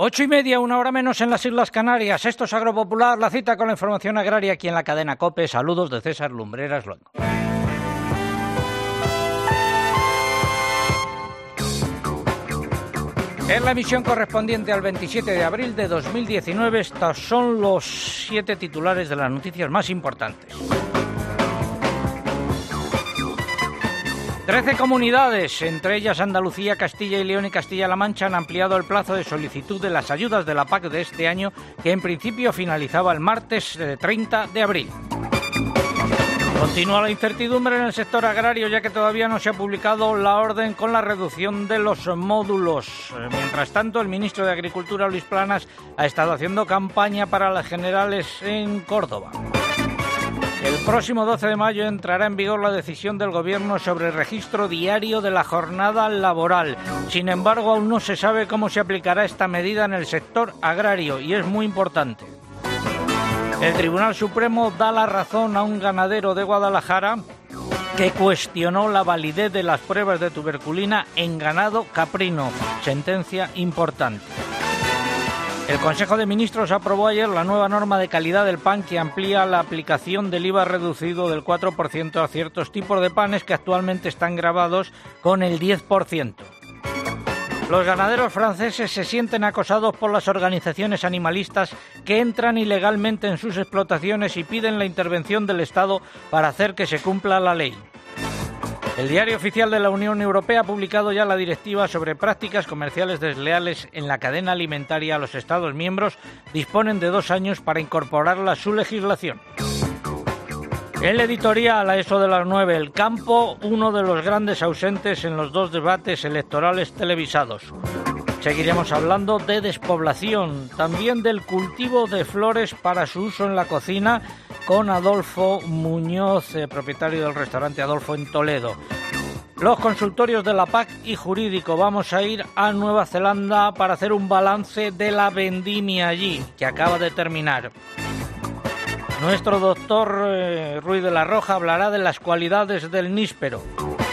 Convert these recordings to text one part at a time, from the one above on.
8:30, una hora menos en las Islas Canarias. Esto es Agropopular, la cita con la información agraria aquí en la cadena COPE. Saludos de César Lumbreras Luengo. En la emisión correspondiente al 27 de abril de 2019, estos son los 7 titulares de las noticias más importantes. 13 comunidades, entre ellas Andalucía, Castilla y León y Castilla-La Mancha, han ampliado el plazo de solicitud de las ayudas de la PAC de este año, que en principio finalizaba el martes 30 de abril. Continúa la incertidumbre en el sector agrario, ya que todavía no se ha publicado la orden con la reducción de los módulos. Mientras tanto, el ministro de Agricultura, Luis Planas, ha estado haciendo campaña para las generales en Córdoba. El próximo 12 de mayo entrará en vigor la decisión del Gobierno sobre el registro diario de la jornada laboral. Sin embargo, aún no se sabe cómo se aplicará esta medida en el sector agrario y es muy importante. El Tribunal Supremo da la razón a un ganadero de Guadalajara que cuestionó la validez de las pruebas de tuberculina en ganado caprino. Sentencia importante. El Consejo de Ministros aprobó ayer la nueva norma de calidad del pan que amplía la aplicación del IVA reducido del 4% a ciertos tipos de panes que actualmente están gravados con el 10%. Los ganaderos franceses se sienten acosados por las organizaciones animalistas que entran ilegalmente en sus explotaciones y piden la intervención del Estado para hacer que se cumpla la ley. El Diario Oficial de la Unión Europea ha publicado ya la directiva sobre prácticas comerciales desleales en la cadena alimentaria. Los Estados miembros disponen de 2 años para incorporarla a su legislación. El editorial a eso de las 9, el campo, uno de los grandes ausentes en los 2 debates electorales televisados. Seguiremos hablando de despoblación, también del cultivo de flores para su uso en la cocina, con Adolfo Muñoz, propietario del restaurante Adolfo en Toledo. Los consultorios de la PAC y jurídico. Vamos a ir a Nueva Zelanda para hacer un balance de la vendimia allí, que acaba de terminar. Nuestro doctor Ruiz de la Roja hablará de las cualidades del níspero.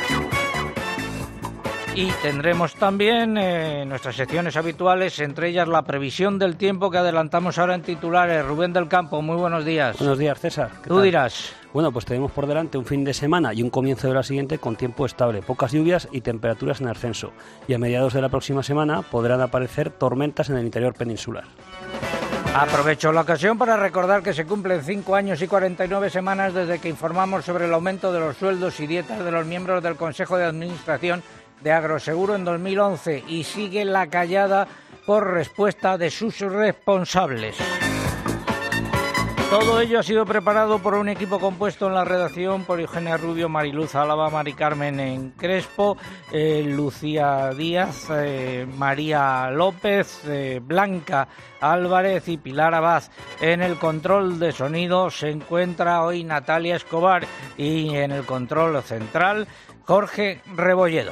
Y tendremos también nuestras secciones habituales, entre ellas la previsión del tiempo que adelantamos ahora en titulares. Rubén del Campo, muy buenos días. Buenos días, César. Tú dirás. Bueno, pues tenemos por delante un fin de semana y un comienzo de la siguiente con tiempo estable, pocas lluvias y temperaturas en ascenso. Y a mediados de la próxima semana podrán aparecer tormentas en el interior peninsular. Aprovecho la ocasión para recordar que se cumplen 5 años y 49 semanas desde que informamos sobre el aumento de los sueldos y dietas de los miembros del Consejo de Administración de Agroseguro en 2011 y sigue la callada por respuesta de sus responsables. Todo ello ha sido preparado por un equipo compuesto en la redacción por Eugenia Rubio, Mariluz Álava, Mari Carmen en Crespo, Lucía Díaz, María López, Blanca Álvarez y Pilar Abad. En el control de sonido se encuentra hoy Natalia Escobar y en el control central Jorge Rebolledo.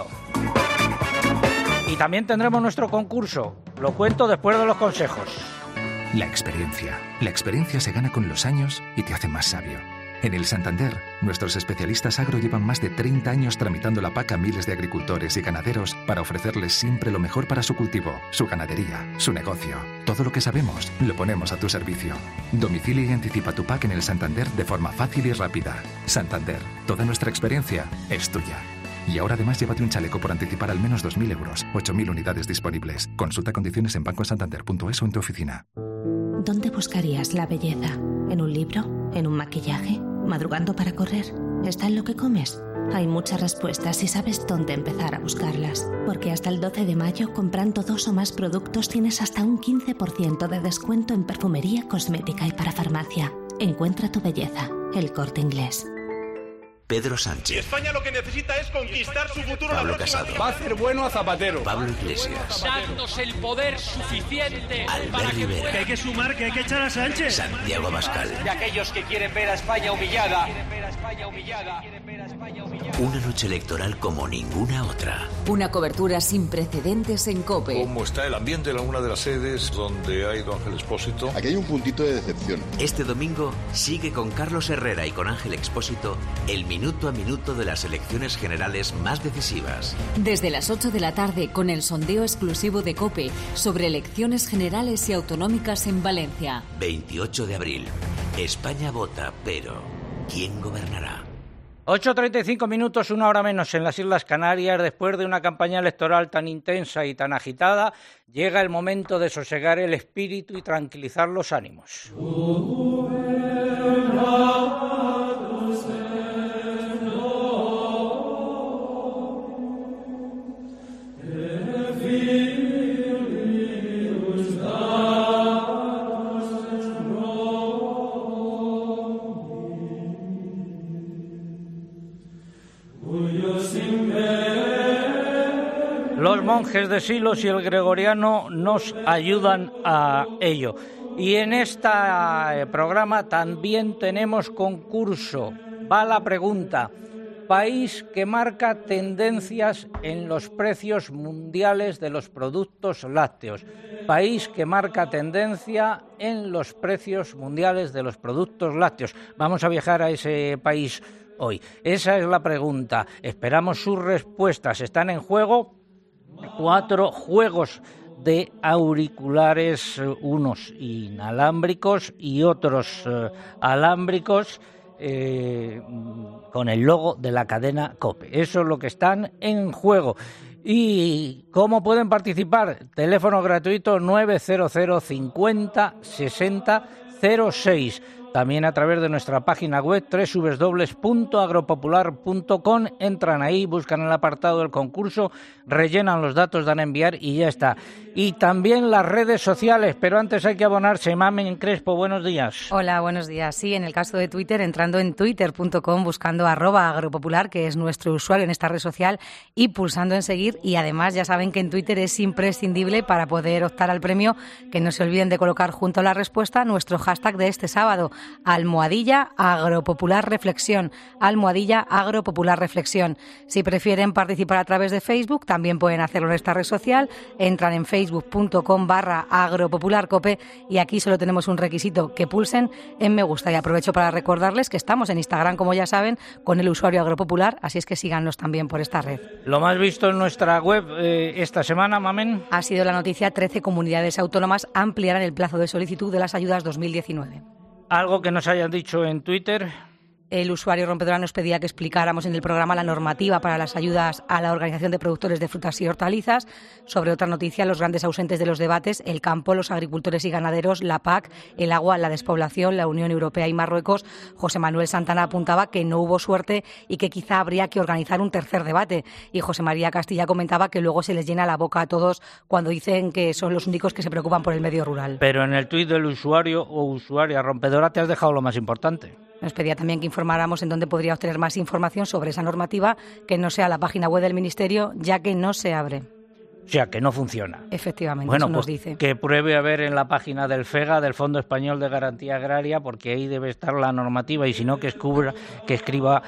Y también tendremos nuestro concurso. Lo cuento después de los consejos. La experiencia se gana con los años y te hace más sabio. En el Santander, nuestros especialistas agro llevan más de 30 años tramitando la PAC a miles de agricultores y ganaderos para ofrecerles siempre lo mejor para su cultivo, su ganadería, su negocio. Todo lo que sabemos lo ponemos a tu servicio. Domicilia y anticipa tu PAC en el Santander de forma fácil y rápida. Santander, toda nuestra experiencia es tuya. Y ahora además llévate un chaleco por anticipar al menos 2.000 euros, 8.000 unidades disponibles. Consulta condiciones en bancosantander.es o en tu oficina. ¿Dónde buscarías la belleza? ¿En un libro? ¿En un maquillaje? ¿Madrugando para correr? ¿Está en lo que comes? Hay muchas respuestas y sabes dónde empezar a buscarlas. Porque hasta el 12 de mayo, comprando 2 o más productos, tienes hasta un 15% de descuento en perfumería, cosmética y parafarmacia. Encuentra tu belleza. El Corte Inglés. Pedro Sánchez. Y España lo que necesita es conquistar su futuro. Pablo Casado. Va a hacer bueno a Zapatero. Pablo Iglesias. Darnos el poder suficiente Albert Rivera. Que hay que sumar, que hay que echar a Sánchez. Santiago Abascal. De aquellos que quieren ver a España humillada. Una noche electoral como ninguna otra. Una cobertura sin precedentes en COPE. ¿Cómo está el ambiente en alguna de las sedes donde ha ido Ángel Expósito? Aquí hay un puntito de decepción. Este domingo sigue con Carlos Herrera y con Ángel Expósito el minuto a minuto de las elecciones generales más decisivas. Desde las 8 de la tarde con el sondeo exclusivo de COPE sobre elecciones generales y autonómicas en Valencia. 28 de abril. España vota, pero ¿quién gobernará? 8:35 minutos, una hora menos en las Islas Canarias. Después de una campaña electoral tan intensa y tan agitada, llega el momento de sosegar el espíritu y tranquilizar los ánimos. Los monjes de Silos y el Gregoriano nos ayudan a ello. Y en este programa también tenemos concurso. Va la pregunta: país que marca tendencias en los precios mundiales de los productos lácteos. País que marca tendencia en los precios mundiales de los productos lácteos. Vamos a viajar a ese país hoy. Esa es la pregunta. Esperamos sus respuestas. Están en juego 4 juegos de auriculares, unos inalámbricos y otros alámbricos, con el logo de la cadena COPE. Eso es lo que están en juego. ¿Y cómo pueden participar? Teléfono gratuito 900 50 60 06. También a través de nuestra página web www.agropopular.com. Entran ahí, buscan el apartado del concurso, rellenan los datos, dan a enviar y ya está. Y también las redes sociales, pero antes hay que abonarse. Mamen Crespo, buenos días. Hola, buenos días. Sí, en el caso de Twitter, entrando en twitter.com, buscando @agropopular, que es nuestro usuario en esta red social, y pulsando en seguir. Y además ya saben que en Twitter es imprescindible para poder optar al premio, que no se olviden de colocar junto a la respuesta nuestro hashtag de este sábado, @agropopularreflexión, @agropopularreflexión. Si prefieren participar a través de Facebook, también pueden hacerlo en esta red social. Entran en facebook.com/agropopularcope y aquí solo tenemos un requisito: que pulsen en me gusta. Y aprovecho para recordarles que estamos en Instagram, como ya saben, con el usuario agropopular, así es que síganos también por esta red. Lo más visto en nuestra web esta semana, Mamen, ha sido la noticia: 13 comunidades autónomas ampliarán el plazo de solicitud de las ayudas 2019. ¿Algo que nos hayan dicho en Twitter? El usuario rompedora nos pedía que explicáramos en el programa la normativa para las ayudas a la Organización de Productores de Frutas y Hortalizas. Sobre otra noticia, los grandes ausentes de los debates: el campo, los agricultores y ganaderos, la PAC, el agua, la despoblación, la Unión Europea y Marruecos. José Manuel Santana apuntaba que no hubo suerte y que quizá habría que organizar un tercer debate. Y José María Castilla comentaba que luego se les llena la boca a todos cuando dicen que son los únicos que se preocupan por el medio rural. Pero en el tuit del usuario o usuaria rompedora te has dejado lo más importante. Nos pedía también que informáramos en dónde podría obtener más información sobre esa normativa, que no sea la página web del Ministerio, ya que no se abre. O sea, que no funciona. Efectivamente, bueno, eso nos pues dice. Que pruebe a ver en la página del FEGA, del Fondo Español de Garantía Agraria, porque ahí debe estar la normativa, y si no, que escriba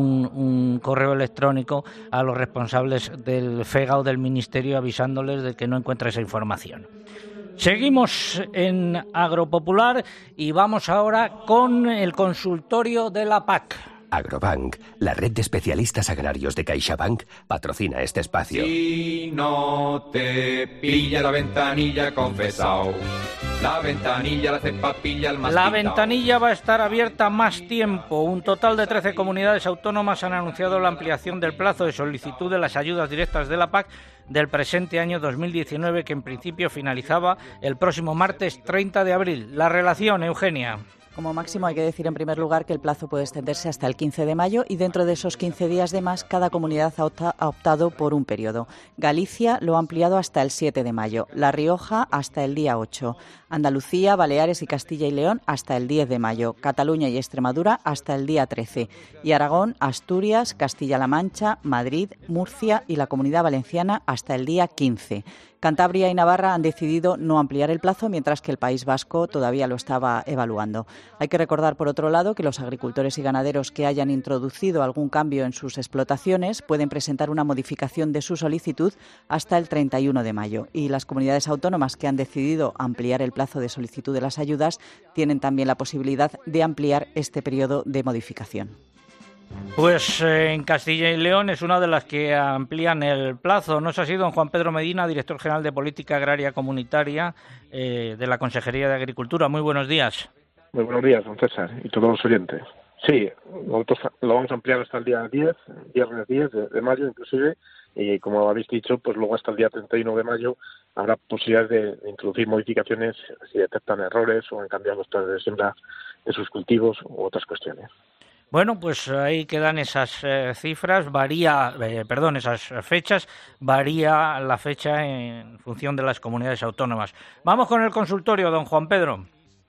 un correo electrónico a los responsables del FEGA o del Ministerio avisándoles de que no encuentra esa información. Seguimos en Agropopular y vamos ahora con el consultorio de la PAC. Agrobank, la red de especialistas agrarios de CaixaBank, patrocina este espacio. Si no te pilla la ventanilla, confesao. La ventanilla, la cepa pilla el más La quitao. ventanilla va a estar abierta más tiempo. Un total de 13 comunidades autónomas han anunciado la ampliación del plazo de solicitud de las ayudas directas de la PAC del presente año 2019, que en principio finalizaba el próximo martes 30 de abril. La relación, Eugenia. Como máximo hay que decir en primer lugar que el plazo puede extenderse hasta el 15 de mayo y dentro de esos 15 días de más cada comunidad ha optado por un periodo. Galicia lo ha ampliado hasta el 7 de mayo, La Rioja hasta el día 8, Andalucía, Baleares y Castilla y León hasta el 10 de mayo, Cataluña y Extremadura hasta el día 13 y Aragón, Asturias, Castilla-La Mancha, Madrid, Murcia y la Comunidad Valenciana hasta el día 15. Cantabria y Navarra han decidido no ampliar el plazo, mientras que el País Vasco todavía lo estaba evaluando. Hay que recordar, por otro lado, que los agricultores y ganaderos que hayan introducido algún cambio en sus explotaciones pueden presentar una modificación de su solicitud hasta el 31 de mayo. Y las comunidades autónomas que han decidido ampliar el plazo de solicitud de las ayudas tienen también la posibilidad de ampliar este periodo de modificación. Pues en Castilla y León es una de las que amplían el plazo. ¿No es así, don Juan Pedro Medina, director general de Política Agraria Comunitaria de la Consejería de Agricultura? Muy buenos días. Muy buenos días, don César, y todos los oyentes. Sí, nosotros lo vamos a ampliar hasta el día 10, viernes 10 de mayo inclusive, y como habéis dicho, pues luego hasta el día 31 de mayo habrá posibilidades de introducir modificaciones si detectan errores o en cambiar los planes de siembra de sus cultivos u otras cuestiones. Bueno, pues ahí quedan esas cifras, esas fechas, varía la fecha en función de las comunidades autónomas. Vamos con el consultorio, don Juan Pedro.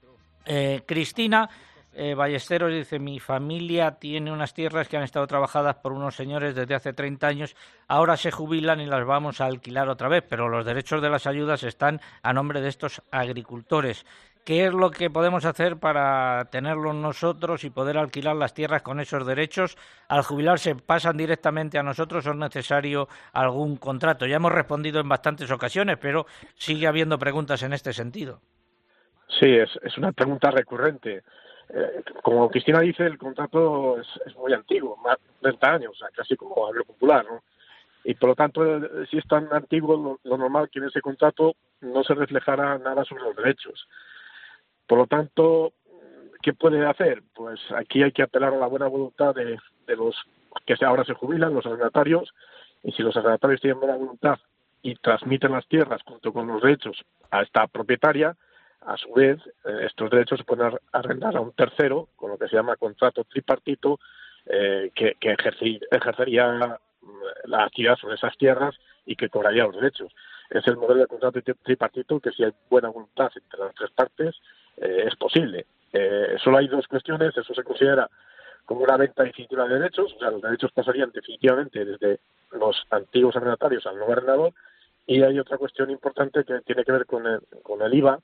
Cristina Ballesteros dice: mi familia tiene unas tierras que han estado trabajadas por unos señores desde hace 30 años, ahora se jubilan y las vamos a alquilar otra vez, pero los derechos de las ayudas están a nombre de estos agricultores. ¿Qué es lo que podemos hacer para tenerlos nosotros y poder alquilar las tierras con esos derechos? ¿Al jubilarse pasan directamente a nosotros o es necesario algún contrato? Ya hemos respondido en bastantes ocasiones, pero sigue habiendo preguntas en este sentido. Sí, es una pregunta recurrente. Como Cristina dice, el contrato es muy antiguo, más de 30 años, o sea, casi como agropopular, ¿no? Y por lo tanto, si es tan antiguo, lo normal que en ese contrato no se reflejara nada sobre los derechos. Por lo tanto, ¿qué puede hacer? Pues aquí hay que apelar a la buena voluntad de los que ahora se jubilan, los arrendatarios, y si los arrendatarios tienen buena voluntad y transmiten las tierras junto con los derechos a esta propietaria, a su vez, estos derechos se pueden arrendar a un tercero, con lo que se llama contrato tripartito, que ejercería la actividad sobre esas tierras y que cobraría los derechos. Es el modelo de contrato tripartito que, si hay buena voluntad entre las tres partes, es posible. Solo hay dos cuestiones. Eso se considera como una venta definitiva de derechos, o sea, los derechos pasarían definitivamente desde los antiguos arrendatarios al nuevo arrendador, y hay otra cuestión importante que tiene que ver con el IVA,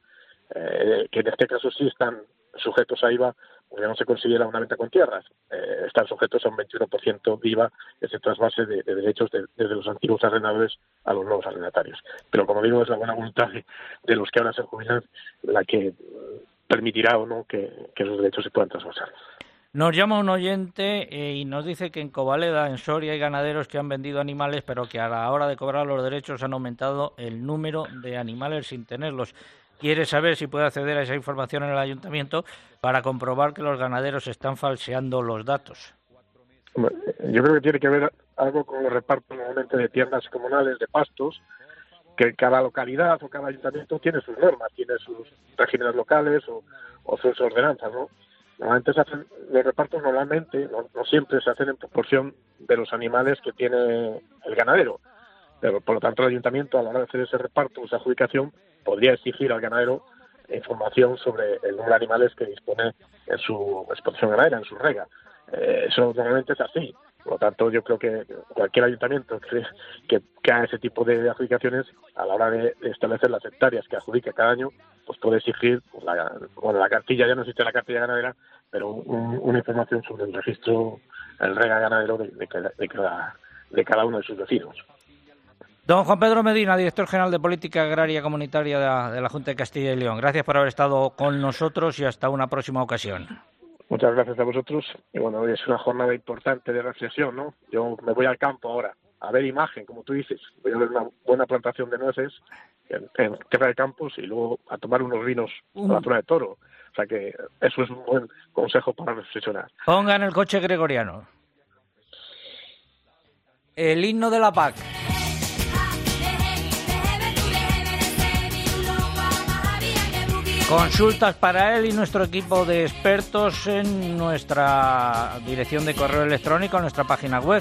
que en este caso sí están sujetos a IVA, porque no se considera una venta con tierras, están sujetos a un 21% de IVA, ese trasvase de derechos desde los antiguos arrendadores a los nuevos arrendatarios. Pero como digo, es la buena voluntad de los que ahora se jubilan la que permitirá o no que esos derechos se puedan trasvasar. Nos llama un oyente y nos dice que en Covaleda, en Soria, hay ganaderos que han vendido animales, pero que a la hora de cobrar los derechos han aumentado el número de animales sin tenerlos. Quiere saber si puede acceder a esa información en el ayuntamiento para comprobar que los ganaderos están falseando los datos. Yo creo que tiene que ver algo con los repartos normalmente de tierras comunales, de pastos, que cada localidad o cada ayuntamiento tiene sus normas, tiene sus regímenes locales o sus ordenanzas, ¿no? Normalmente se hacen los repartos, no siempre se hacen en proporción de los animales que tiene el ganadero. Pero, por lo tanto, el ayuntamiento, a la hora de hacer ese reparto, esa adjudicación, podría exigir al ganadero información sobre el número de animales que dispone en su explotación ganadera, en su rega. Eso normalmente es así. Por lo tanto, yo creo que cualquier ayuntamiento que haga ese tipo de adjudicaciones, a la hora de establecer las hectáreas que adjudica cada año, pues puede exigir, la cartilla, ya no existe la cartilla ganadera, pero una información sobre el registro, el rega ganadero de cada uno de sus vecinos. Don Juan Pedro Medina, director general de Política Agraria Comunitaria de la Junta de Castilla y León. Gracias por haber estado con nosotros y hasta una próxima ocasión. Muchas gracias a vosotros. Y bueno, hoy es una jornada importante de reflexión, ¿no? Yo me voy al campo ahora, a ver imagen, como tú dices. Voy a ver una buena plantación de nueces en tierra de campos y luego a tomar unos vinos a la zona de Toro. O sea que eso es un buen consejo para reflexionar. Pongan el coche gregoriano. El himno de la PAC. Consultas para él y nuestro equipo de expertos en nuestra dirección de correo electrónico, en nuestra página web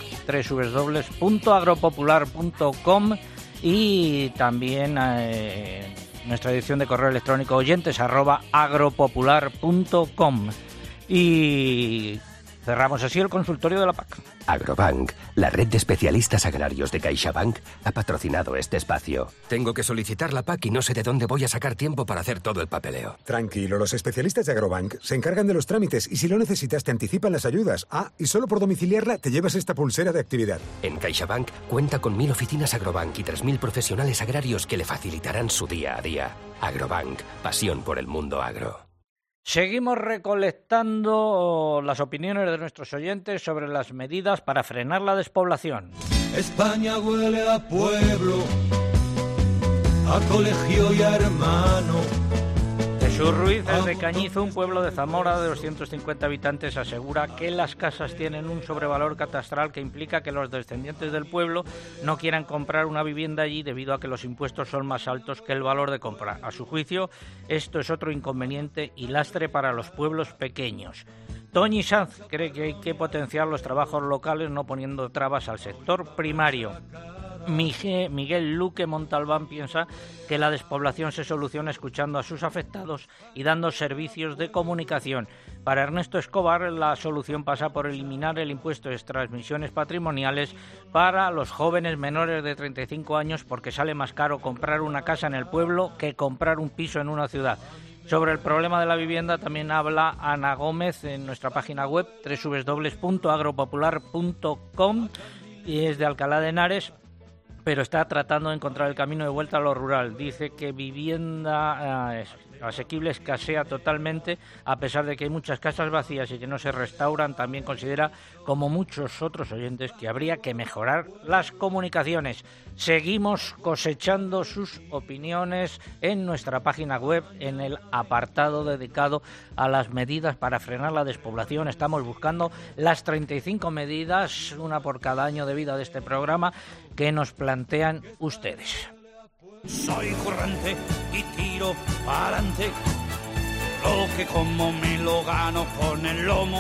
www.agropopular.com y también nuestra dirección de correo electrónico oyentes@agropopular.com. Y Cerramos así el consultorio de la PAC. Agrobank, la red de especialistas agrarios de CaixaBank, ha patrocinado este espacio. Tengo que solicitar la PAC y no sé de dónde voy a sacar tiempo para hacer todo el papeleo. Tranquilo, los especialistas de Agrobank se encargan de los trámites y si lo necesitas te anticipan las ayudas. Y solo por domiciliarla te llevas esta pulsera de actividad. En CaixaBank cuenta con 1000 oficinas Agrobank y 3000 profesionales agrarios que le facilitarán su día a día. Agrobank, pasión por el mundo agro. Seguimos recolectando las opiniones de nuestros oyentes sobre las medidas para frenar la despoblación. España huele a pueblo, a colegio y a hermano. Jesús Ruiz, desde Cañizo, un pueblo de Zamora de 250 habitantes, asegura que las casas tienen un sobrevalor catastral que implica que los descendientes del pueblo no quieran comprar una vivienda allí debido a que los impuestos son más altos que el valor de compra. A su juicio, esto es otro inconveniente y lastre para los pueblos pequeños. Toñi Sanz cree que hay que potenciar los trabajos locales no poniendo trabas al sector primario. Miguel Luque Montalbán piensa que la despoblación se soluciona escuchando a sus afectados y dando servicios de comunicación. Para Ernesto Escobar, la solución pasa por eliminar el impuesto de transmisiones patrimoniales para los jóvenes menores de 35 años porque sale más caro comprar una casa en el pueblo que comprar un piso en una ciudad. Sobre el problema de la vivienda también habla Ana Gómez en nuestra página web www.agropopular.com y es de Alcalá de Henares, pero está tratando de encontrar el camino de vuelta a lo rural. Dice que vivienda asequible escasea totalmente, a pesar de que hay muchas casas vacías y que no se restauran. También considera, como muchos otros oyentes, que habría que mejorar las comunicaciones. Seguimos cosechando sus opiniones en nuestra página web, en el apartado dedicado a las medidas para frenar la despoblación. Estamos buscando las 35 medidas, una por cada año de vida de este programa, que nos plantean ustedes. Soy currante y tiro para adelante, lo que como me lo gano con el lomo,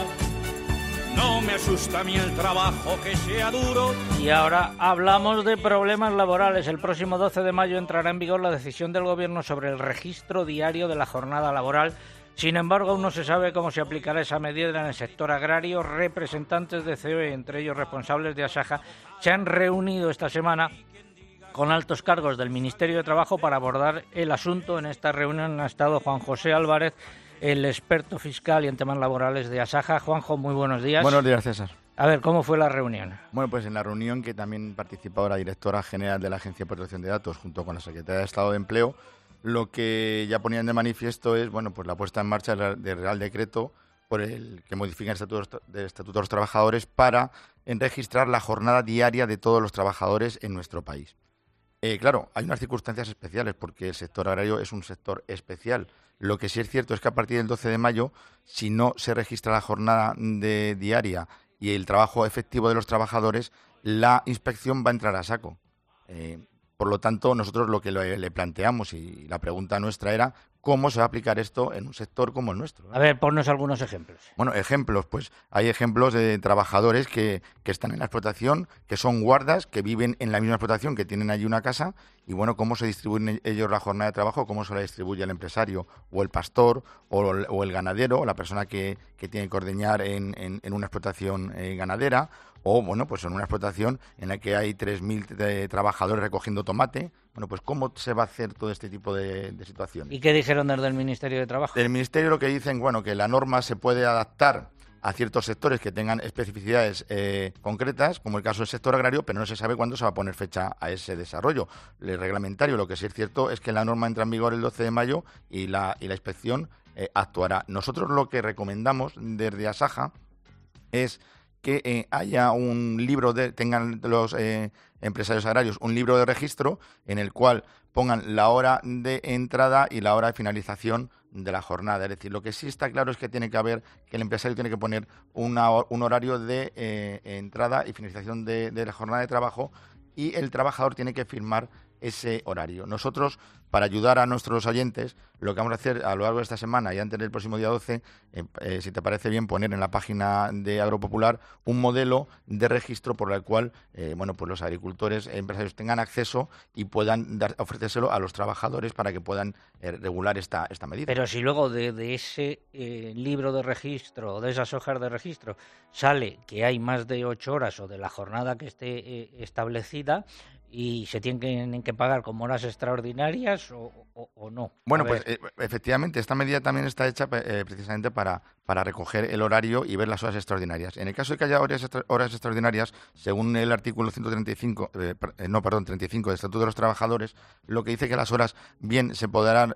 no me asusta a mí el trabajo que sea duro. Y ahora hablamos de problemas laborales. El próximo 12 de mayo entrará en vigor la decisión del Gobierno sobre el registro diario de la jornada laboral. Sin embargo, aún no se sabe cómo se aplicará esa medida en el sector agrario. Representantes de COE, entre ellos responsables de Asaja, se han reunido esta semana con altos cargos del Ministerio de Trabajo para abordar el asunto. En esta reunión ha estado Juan José Álvarez, el experto fiscal y en temas laborales de Asaja. Juanjo, muy buenos días. Buenos días, César. A ver, ¿cómo fue la reunión? Bueno, pues en la reunión, que también participó la directora general de la Agencia de Protección de Datos junto con la Secretaría de Estado de Empleo, lo que ya ponían de manifiesto es, bueno, pues la puesta en marcha del Real Decreto por el que modifica el Estatuto de los Trabajadores para registrar la jornada diaria de todos los trabajadores en nuestro país. Claro, hay unas circunstancias especiales porque el sector agrario es un sector especial. Lo que sí es cierto es que a partir del 12 de mayo, si no se registra la jornada diaria y el trabajo efectivo de los trabajadores, la inspección va a entrar a saco. Por lo tanto, nosotros lo que le planteamos y la pregunta nuestra era cómo se va a aplicar esto en un sector como el nuestro, ¿no? A ver, ponnos algunos ejemplos. Bueno, ejemplos, pues hay ejemplos de trabajadores que están en la explotación, que son guardas, que viven en la misma explotación, que tienen allí una casa, y bueno, cómo se distribuyen ellos la jornada de trabajo, cómo se la distribuye el empresario, o el pastor, o el ganadero, o la persona que tiene que ordeñar en una explotación ganadera, o bueno, pues en una explotación en la que hay 3.000 trabajadores recogiendo tomate. Bueno, pues ¿cómo se va a hacer todo este tipo de situaciones? ¿Y qué dijeron desde el Ministerio de Trabajo? Del Ministerio lo que dicen, bueno, que la norma se puede adaptar a ciertos sectores que tengan especificidades concretas, como el caso del sector agrario, pero no se sabe cuándo se va a poner fecha a ese desarrollo. El reglamentario, lo que sí es cierto es que la norma entra en vigor el 12 de mayo y la inspección actuará. Nosotros lo que recomendamos desde Asaja es que haya un libro, tengan los empresarios agrarios un libro de registro en el cual pongan la hora de entrada y la hora de finalización de la jornada. Es decir, lo que sí está claro es que tiene que haber, que el empresario tiene que poner un horario de entrada y finalización de la jornada de trabajo, y el trabajador tiene que firmar ese horario. Nosotros, para ayudar a nuestros oyentes, lo que vamos a hacer a lo largo de esta semana y antes del próximo día 12, si te parece bien, poner en la página de Agropopular un modelo de registro por el cual pues los agricultores empresarios tengan acceso y puedan ofrecérselo a los trabajadores para que puedan regular esta medida. Pero si luego de ese libro de registro, de esas hojas de registro, sale que hay más de 8 horas o de la jornada que esté establecida, y se tienen que pagar como horas extraordinarias o no. Bueno, pues efectivamente, esta medida también está hecha precisamente para recoger el horario y ver las horas extraordinarias. En el caso de que haya horas extraordinarias, según el artículo 35 del Estatuto de los Trabajadores, lo que dice que las horas bien se podrán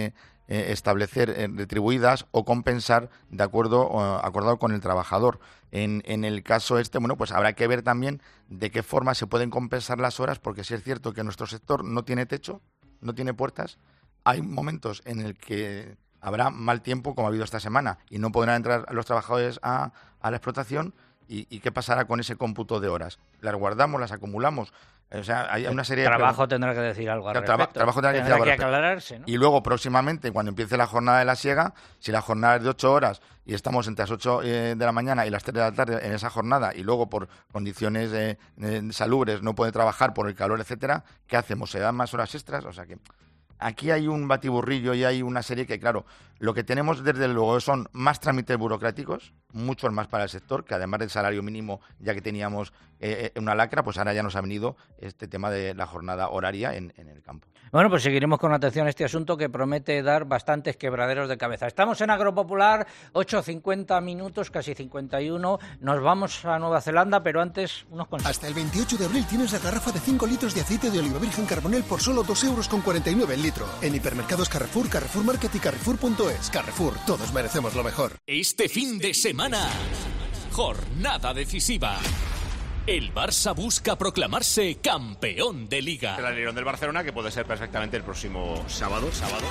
establecer retribuidas o compensar de acordado con el trabajador. En el caso pues habrá que ver también de qué forma se pueden compensar las horas, porque sí es cierto que nuestro sector no tiene techo, no tiene puertas. Hay momentos en el que habrá mal tiempo, como ha habido esta semana, y no podrán entrar los trabajadores a la explotación. ¿Y qué pasará con ese cómputo de horas? ¿Las guardamos, las acumulamos? O sea, hay una serie de trabajo tendrá que decir algo al respecto. Trabajo tendrá que aclararse, ¿no? Y luego, próximamente, cuando empiece la jornada de la siega, si la jornada es de 8 horas y estamos entre las 8 de la mañana y las 3 de la tarde en esa jornada, y luego por condiciones salubres no puede trabajar por el calor, etcétera, ¿qué hacemos? ¿Se dan más horas extras? O sea que aquí hay un batiburrillo y hay una serie que, claro, lo que tenemos desde luego son más trámites burocráticos, muchos más para el sector, que además del salario mínimo, ya que teníamos una lacra, pues ahora ya nos ha venido este tema de la jornada horaria en el campo. Bueno, pues seguiremos con atención este asunto que promete dar bastantes quebraderos de cabeza. Estamos en Agropopular, 8:50 minutos, casi 51. Nos vamos a Nueva Zelanda, pero antes unos consejos. Hasta el 28 de abril tienes la garrafa de 5 litros de aceite de oliva virgen Carbonell por solo 2,49 € el litro. En hipermercados Carrefour, Carrefour Market y Carrefour.es. Carrefour, todos merecemos lo mejor. Este fin de semana, jornada decisiva. El Barça busca proclamarse campeón de Liga. El alerón del Barcelona, que puede ser perfectamente el próximo sábado.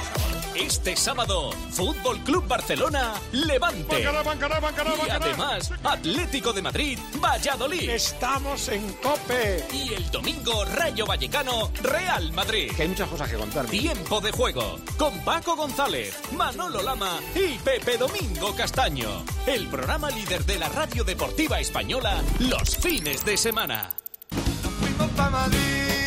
Este sábado, Fútbol Club Barcelona, Levante. Y además, Atlético de Madrid, Valladolid. Estamos en COPE. Y el domingo, Rayo Vallecano, Real Madrid. Que hay muchas cosas que contar. Tiempo de juego, con Paco González, Manolo Lama y Pepe Domingo Castaño. El programa líder de la radio deportiva española, los fines de semana. Fuimos pa' Madrid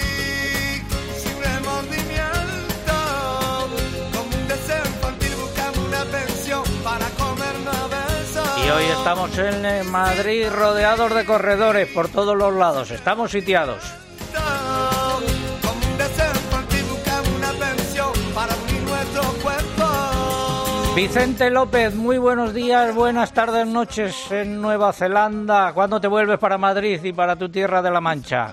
sin remordimiento, como un deseo infantil buscamos una pensión para comernos besos. Y hoy estamos en Madrid rodeados de corredores por todos los lados. Estamos sitiados. Como un deseo infantil buscamos una pensión para unir nuestro cuerpo. Vicente López, muy buenos días, buenas tardes, noches en Nueva Zelanda. ¿Cuándo te vuelves para Madrid y para tu tierra de la Mancha?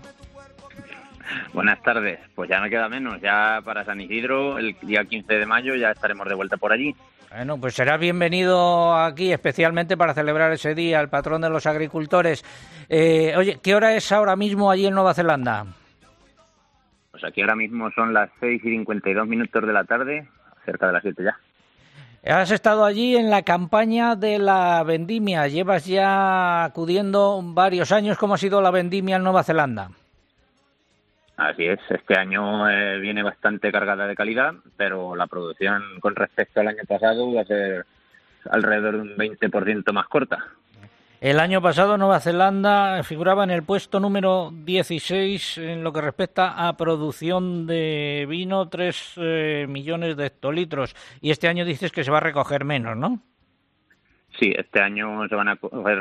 Buenas tardes, pues ya me queda menos, ya para San Isidro, el día 15 de mayo ya estaremos de vuelta por allí. Bueno, pues serás bienvenido aquí especialmente para celebrar ese día, el patrón de los agricultores. Oye, ¿qué hora es ahora mismo allí en Nueva Zelanda? Pues aquí ahora mismo son las 6:52 de la tarde, cerca de las 7 ya. Has estado allí en la campaña de la vendimia, llevas ya acudiendo varios años. ¿Cómo ha sido la vendimia en Nueva Zelanda? Así es, este año viene bastante cargada de calidad, pero la producción con respecto al año pasado va a ser alrededor de un 20% más corta. El año pasado Nueva Zelanda figuraba en el puesto número 16 en lo que respecta a producción de vino, 3 millones de hectolitros. Y este año dices que se va a recoger menos, ¿no? Sí, este año se van a coger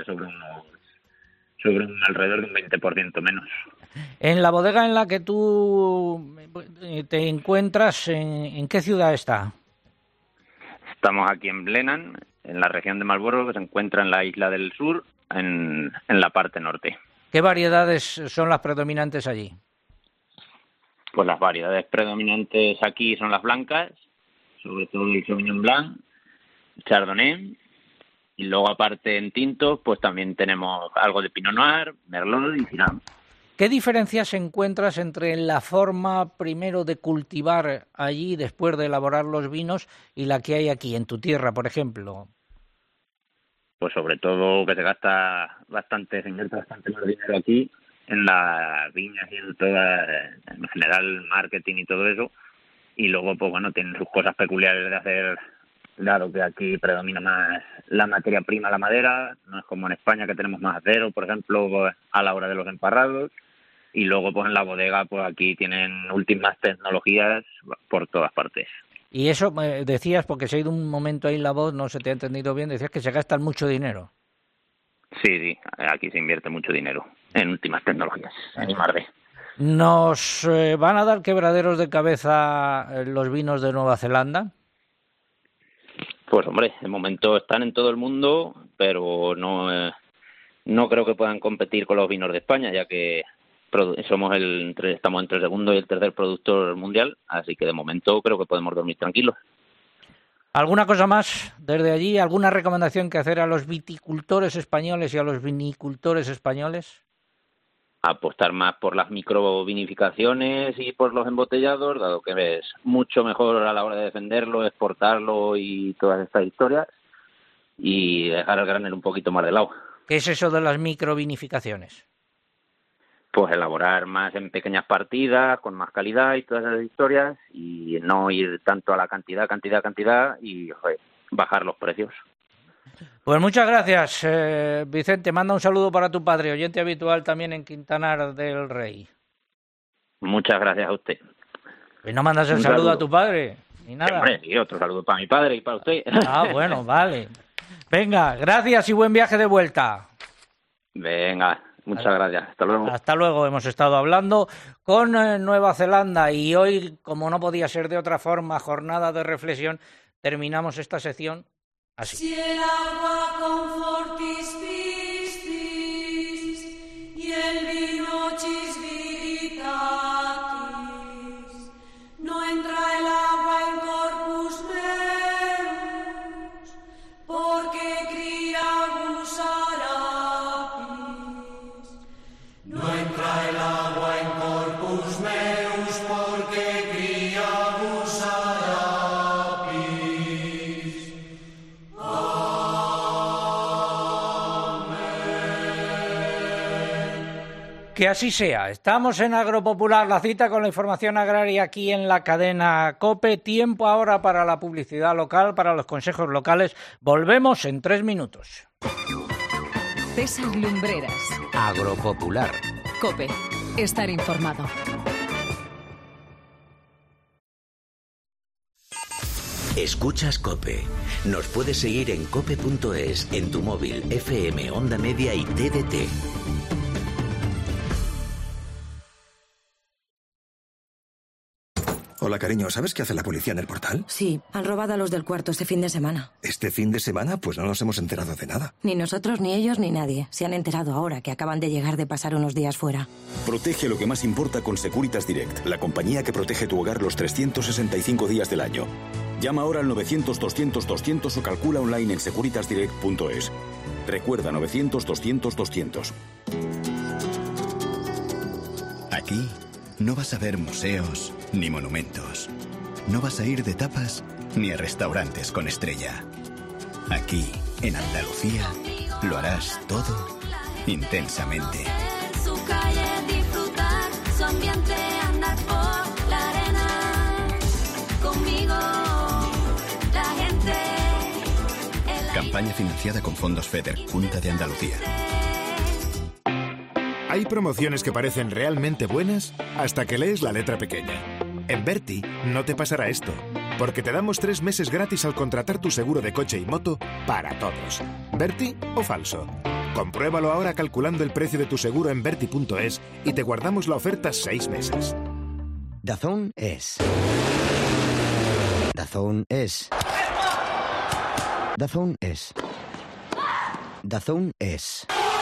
sobre un alrededor de un 20% menos. En la bodega en la que tú te encuentras, ¿en qué ciudad está? Estamos aquí en Blenheim, en la región de Marlborough, que se encuentra en la isla del sur, en la parte norte. ¿Qué variedades son las predominantes allí? Pues las variedades predominantes aquí son las blancas, sobre todo el Sauvignon Blanc, Chardonnay, y luego aparte en tintos, pues también tenemos algo de Pinot Noir, Merlot y Syrah. ¿Qué diferencias encuentras entre la forma primero de cultivar allí después de elaborar los vinos y la que hay aquí en tu tierra, por ejemplo? Pues sobre todo que se invierte bastante más dinero aquí en las viñas y en general marketing y todo eso. Y luego, pues bueno, tienen sus cosas peculiares de hacer, dado que aquí predomina más la materia prima, la madera, no es como en España que tenemos más acero, por ejemplo, pues, a la hora de los emparrados. Y luego, pues en la bodega, pues aquí tienen últimas tecnologías por todas partes. Y eso decías, porque se ha ido un momento ahí la voz, no se te ha entendido bien, decías que se gastan mucho dinero. Sí, aquí se invierte mucho dinero en últimas tecnologías, en I+D. ¿Nos van a dar quebraderos de cabeza los vinos de Nueva Zelanda? Pues hombre, de momento están en todo el mundo, pero no creo que puedan competir con los vinos de España, ya que estamos entre el segundo y el tercer productor mundial, así que de momento creo que podemos dormir tranquilos. ¿Alguna cosa más desde allí? ¿Alguna recomendación que hacer a los viticultores españoles y a los vinicultores españoles? Apostar más por las microvinificaciones y por los embotellados, dado que es mucho mejor a la hora de defenderlo, exportarlo y todas estas historias, y dejar el granel un poquito más de lado. ¿Qué es eso de las microvinificaciones? Pues elaborar más en pequeñas partidas, con más calidad y todas esas historias, y no ir tanto a la cantidad y bajar los precios. Pues muchas gracias, Vicente. Manda un saludo para tu padre, oyente habitual también en Quintanar del Rey. Muchas gracias a usted. ¿Y no mandas el saludo a tu padre? Ni nada. Hombre, y otro saludo para mi padre y para usted. Ah, bueno, vale. Venga, gracias y buen viaje de vuelta. Venga. Muchas gracias. Hasta luego. Hasta luego. Hemos estado hablando con Nueva Zelanda y hoy, como no podía ser de otra forma, jornada de reflexión, terminamos esta sección así. Si el agua con fortis piscis y el vino chisviritatis, no entra el agua en corpus meus, porque cría gusarapis. No entra el agua en corpus meus porque cría gusarapis. Amén. Que así sea. Estamos en Agropopular, la cita con la información agraria aquí en la cadena COPE. Tiempo ahora para la publicidad local, para los consejos locales. Volvemos en 3 minutos. César Lumbreras. Agropopular. COPE. Estar informado. Escuchas COPE. Nos puedes seguir en cope.es, en tu móvil, FM, Onda Media y TDT. Hola, cariño, ¿sabes qué hace la policía en el portal? Sí, han robado a los del cuarto este fin de semana. ¿Este fin de semana? Pues no nos hemos enterado de nada. Ni nosotros, ni ellos, ni nadie. Se han enterado ahora que acaban de llegar de pasar unos días fuera. Protege lo que más importa con Securitas Direct, la compañía que protege tu hogar los 365 días del año. Llama ahora al 900-200-200 o calcula online en securitasdirect.es. Recuerda, 900-200-200. Aquí no vas a ver museos ni monumentos. No vas a ir de tapas ni a restaurantes con estrella. Aquí, en Andalucía, lo harás todo intensamente. Su calle disfrutar, su ambiente andar por la arena. Conmigo, la gente. Campaña financiada con fondos FEDER, Junta de Andalucía. Hay promociones que parecen realmente buenas hasta que lees la letra pequeña. En Berti no te pasará esto, porque te damos 3 meses gratis al contratar tu seguro de coche y moto para todos. ¿Berti o falso? Compruébalo ahora calculando el precio de tu seguro en berti.es y te guardamos la oferta 6 meses. DAZN es. DAZN es. DAZN es. DAZN es.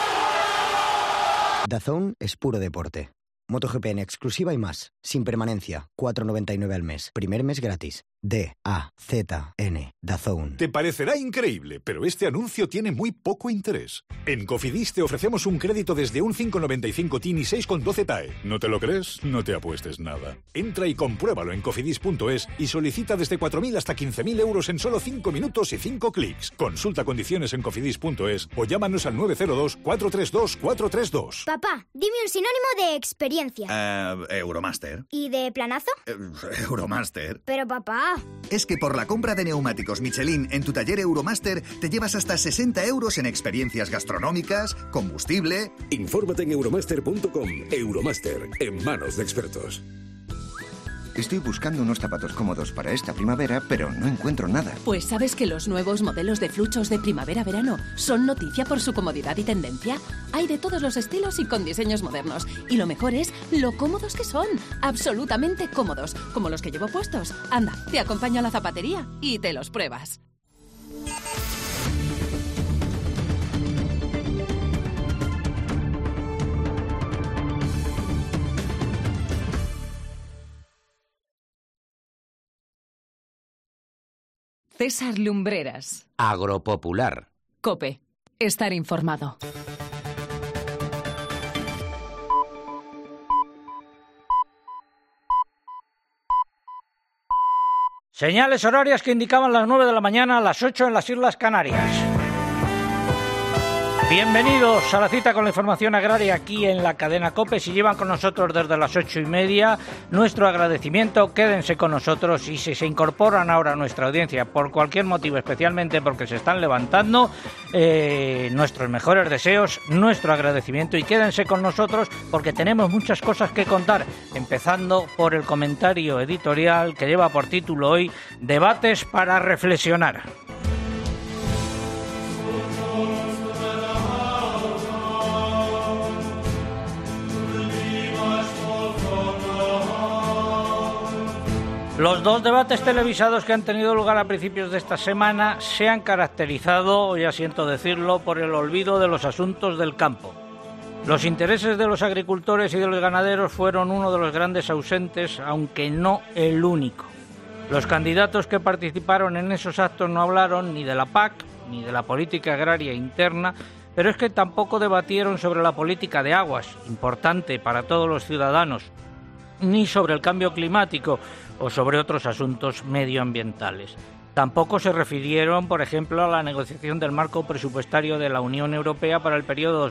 DAZN es puro deporte. MotoGP en exclusiva y más. Sin permanencia. 4,99 al mes. Primer mes gratis. D-A-Z-N, DAZN. Te parecerá increíble, pero este anuncio tiene muy poco interés. En Cofidis te ofrecemos un crédito desde un 5,95 TIN y 6,12 TAE. ¿No te lo crees? No te apuestes nada. Entra y compruébalo en cofidis.es y solicita desde 4.000 hasta 15.000 euros en solo 5 minutos y 5 clics. Consulta condiciones en cofidis.es o llámanos al 902-432-432. Papá, dime un sinónimo de experiencia. Euromaster. ¿Y de planazo? Euromaster. Pero papá... Es que por la compra de neumáticos Michelin en tu taller Euromaster te llevas hasta 60 euros en experiencias gastronómicas, combustible... Infórmate en euromaster.com. Euromaster, en manos de expertos. Estoy buscando unos zapatos cómodos para esta primavera, pero no encuentro nada. Pues ¿sabes que los nuevos modelos de fluchos de primavera-verano son noticia por su comodidad y tendencia? Hay de todos los estilos y con diseños modernos. Y lo mejor es lo cómodos que son. Absolutamente cómodos. Como los que llevo puestos. Anda, te acompaño a la zapatería y te los pruebas. César Lumbreras. Agropopular. COPE. Estar informado. Señales horarias que indicaban las 9 de la mañana, a las 8 en las Islas Canarias. Bienvenidos a la cita con la información agraria aquí en la cadena COPE. Si llevan con nosotros desde las 8:30, nuestro agradecimiento, quédense con nosotros, y si se incorporan ahora a nuestra audiencia por cualquier motivo, especialmente porque se están levantando, nuestros mejores deseos, nuestro agradecimiento, y quédense con nosotros porque tenemos muchas cosas que contar, empezando por el comentario editorial que lleva por título hoy Debates para reflexionar. Los dos debates televisados que han tenido lugar a principios de esta semana se han caracterizado, ya siento decirlo, por el olvido de los asuntos del campo. Los intereses de los agricultores y de los ganaderos fueron uno de los grandes ausentes, aunque no el único. Los candidatos que participaron en esos actos no hablaron ni de la PAC, ni de la política agraria interna, pero es que tampoco debatieron sobre la política de aguas, importante para todos los ciudadanos, ni sobre el cambio climático o sobre otros asuntos medioambientales. Tampoco se refirieron, por ejemplo, a la negociación del marco presupuestario de la Unión Europea para el periodo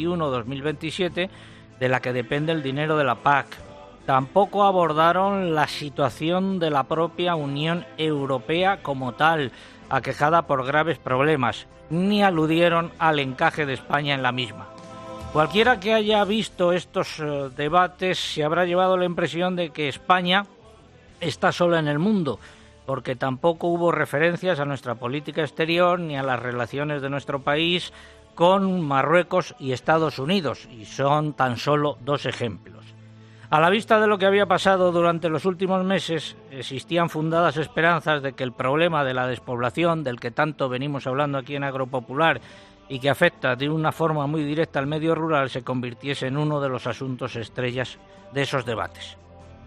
2021-2027, de la que depende el dinero de la PAC. Tampoco abordaron la situación de la propia Unión Europea como tal, aquejada por graves problemas, ni aludieron al encaje de España en la misma. Cualquiera que haya visto estos debates se habrá llevado la impresión de que España está sola en el mundo, porque tampoco hubo referencias a nuestra política exterior ni a las relaciones de nuestro país con Marruecos y Estados Unidos, y son tan solo dos ejemplos. A la vista de lo que había pasado durante los últimos meses, existían fundadas esperanzas de que el problema de la despoblación, del que tanto venimos hablando aquí en Agropopular, y que afecta de una forma muy directa al medio rural, se convirtiese en uno de los asuntos estrellas de esos debates.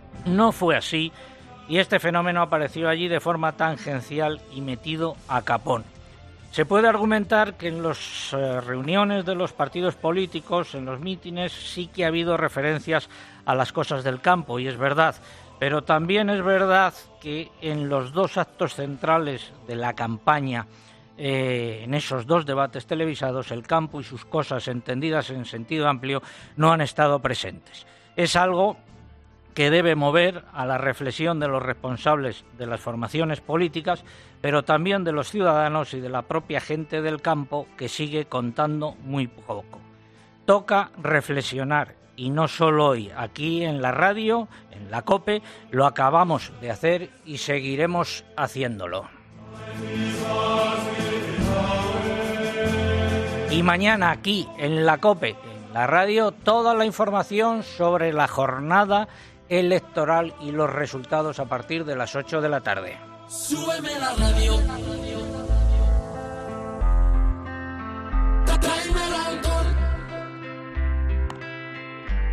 No fue así, y este fenómeno apareció allí de forma tangencial y metido a capón. Se puede argumentar que en las reuniones de los partidos políticos, en los mítines, sí que ha habido referencias a las cosas del campo, y es verdad, pero también es verdad que en los dos actos centrales de la campaña, en esos dos debates televisados, el campo y sus cosas, entendidas en sentido amplio, no han estado presentes. Es algo que debe mover a la reflexión de los responsables de las formaciones políticas, pero también de los ciudadanos y de la propia gente del campo, que sigue contando muy poco. Toca reflexionar, y no solo hoy, aquí en la radio, en la COPE, lo acabamos de hacer y seguiremos haciéndolo. Y mañana aquí en la COPE, en la radio, toda la información sobre la jornada electoral y los resultados a partir de las 8 de la tarde. Súbeme la radio. Tráeme el alcohol.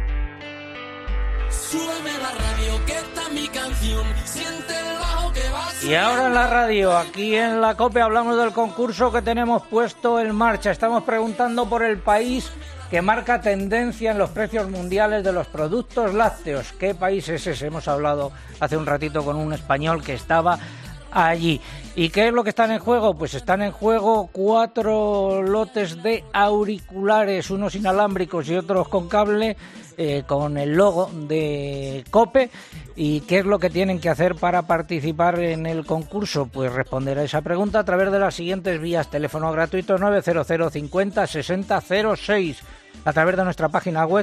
Súbeme la radio, que esta es mi canción. Siente el bajo que va Y ahora en la radio, aquí en la COPE, hablamos del concurso que tenemos puesto en marcha. Estamos preguntando por el país que marca tendencia en los precios mundiales de los productos lácteos. ¿Qué país es ese? Hemos hablado hace un ratito con un español que estaba allí. ¿Y qué es lo que están en juego? Pues están en juego 4 lotes de auriculares, unos inalámbricos y otros con cable, con el logo de COPE. ¿Y qué es lo que tienen que hacer para participar en el concurso? Pues responder a esa pregunta a través de las siguientes vías: teléfono gratuito 900 50 60 06, a través de nuestra página web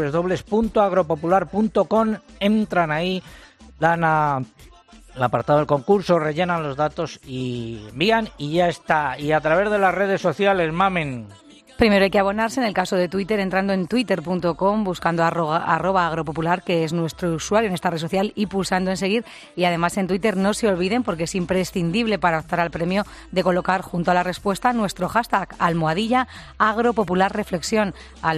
www.agropopular.com. entran ahí, dan al apartado del concurso, rellenan los datos y envían y ya está. Y a través de las redes sociales, Mamen. Primero hay que abonarse, en el caso de Twitter, entrando en twitter.com, buscando @agropopular, que es nuestro usuario en esta red social, y pulsando en seguir. Y además en Twitter no se olviden, porque es imprescindible para optar al premio, de colocar junto a la respuesta nuestro hashtag #agropopularreflexión,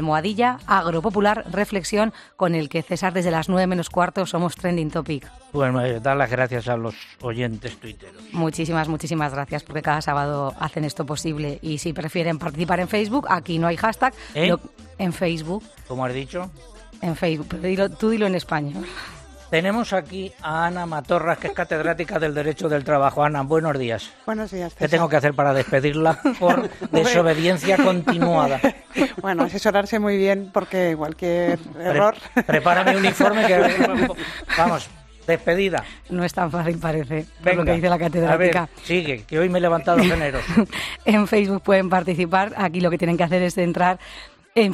#agropopularreflexión, con el que, César, desde las 9 menos cuarto somos trending topic. Bueno, dar las gracias a los oyentes tuiteros. Muchísimas gracias, porque cada sábado hacen esto posible. Y si prefieren participar en Facebook, aquí no hay hashtag. En Facebook. ¿Cómo has dicho? En Facebook, pero tú dilo en español. Tenemos aquí a Ana Matorras, que es catedrática del Derecho del Trabajo. Ana, buenos días. Buenos días, César. ¿Qué tengo que hacer para despedirla por desobediencia continuada? Bueno, asesorarse muy bien, porque cualquier error... Prepárame un informe que... Vamos... Despedida. No es tan fácil, parece, Venga, lo que dice la catedrática. A ver, sigue, que hoy me he levantado generoso. En Facebook pueden participar. Aquí lo que tienen que hacer es entrar en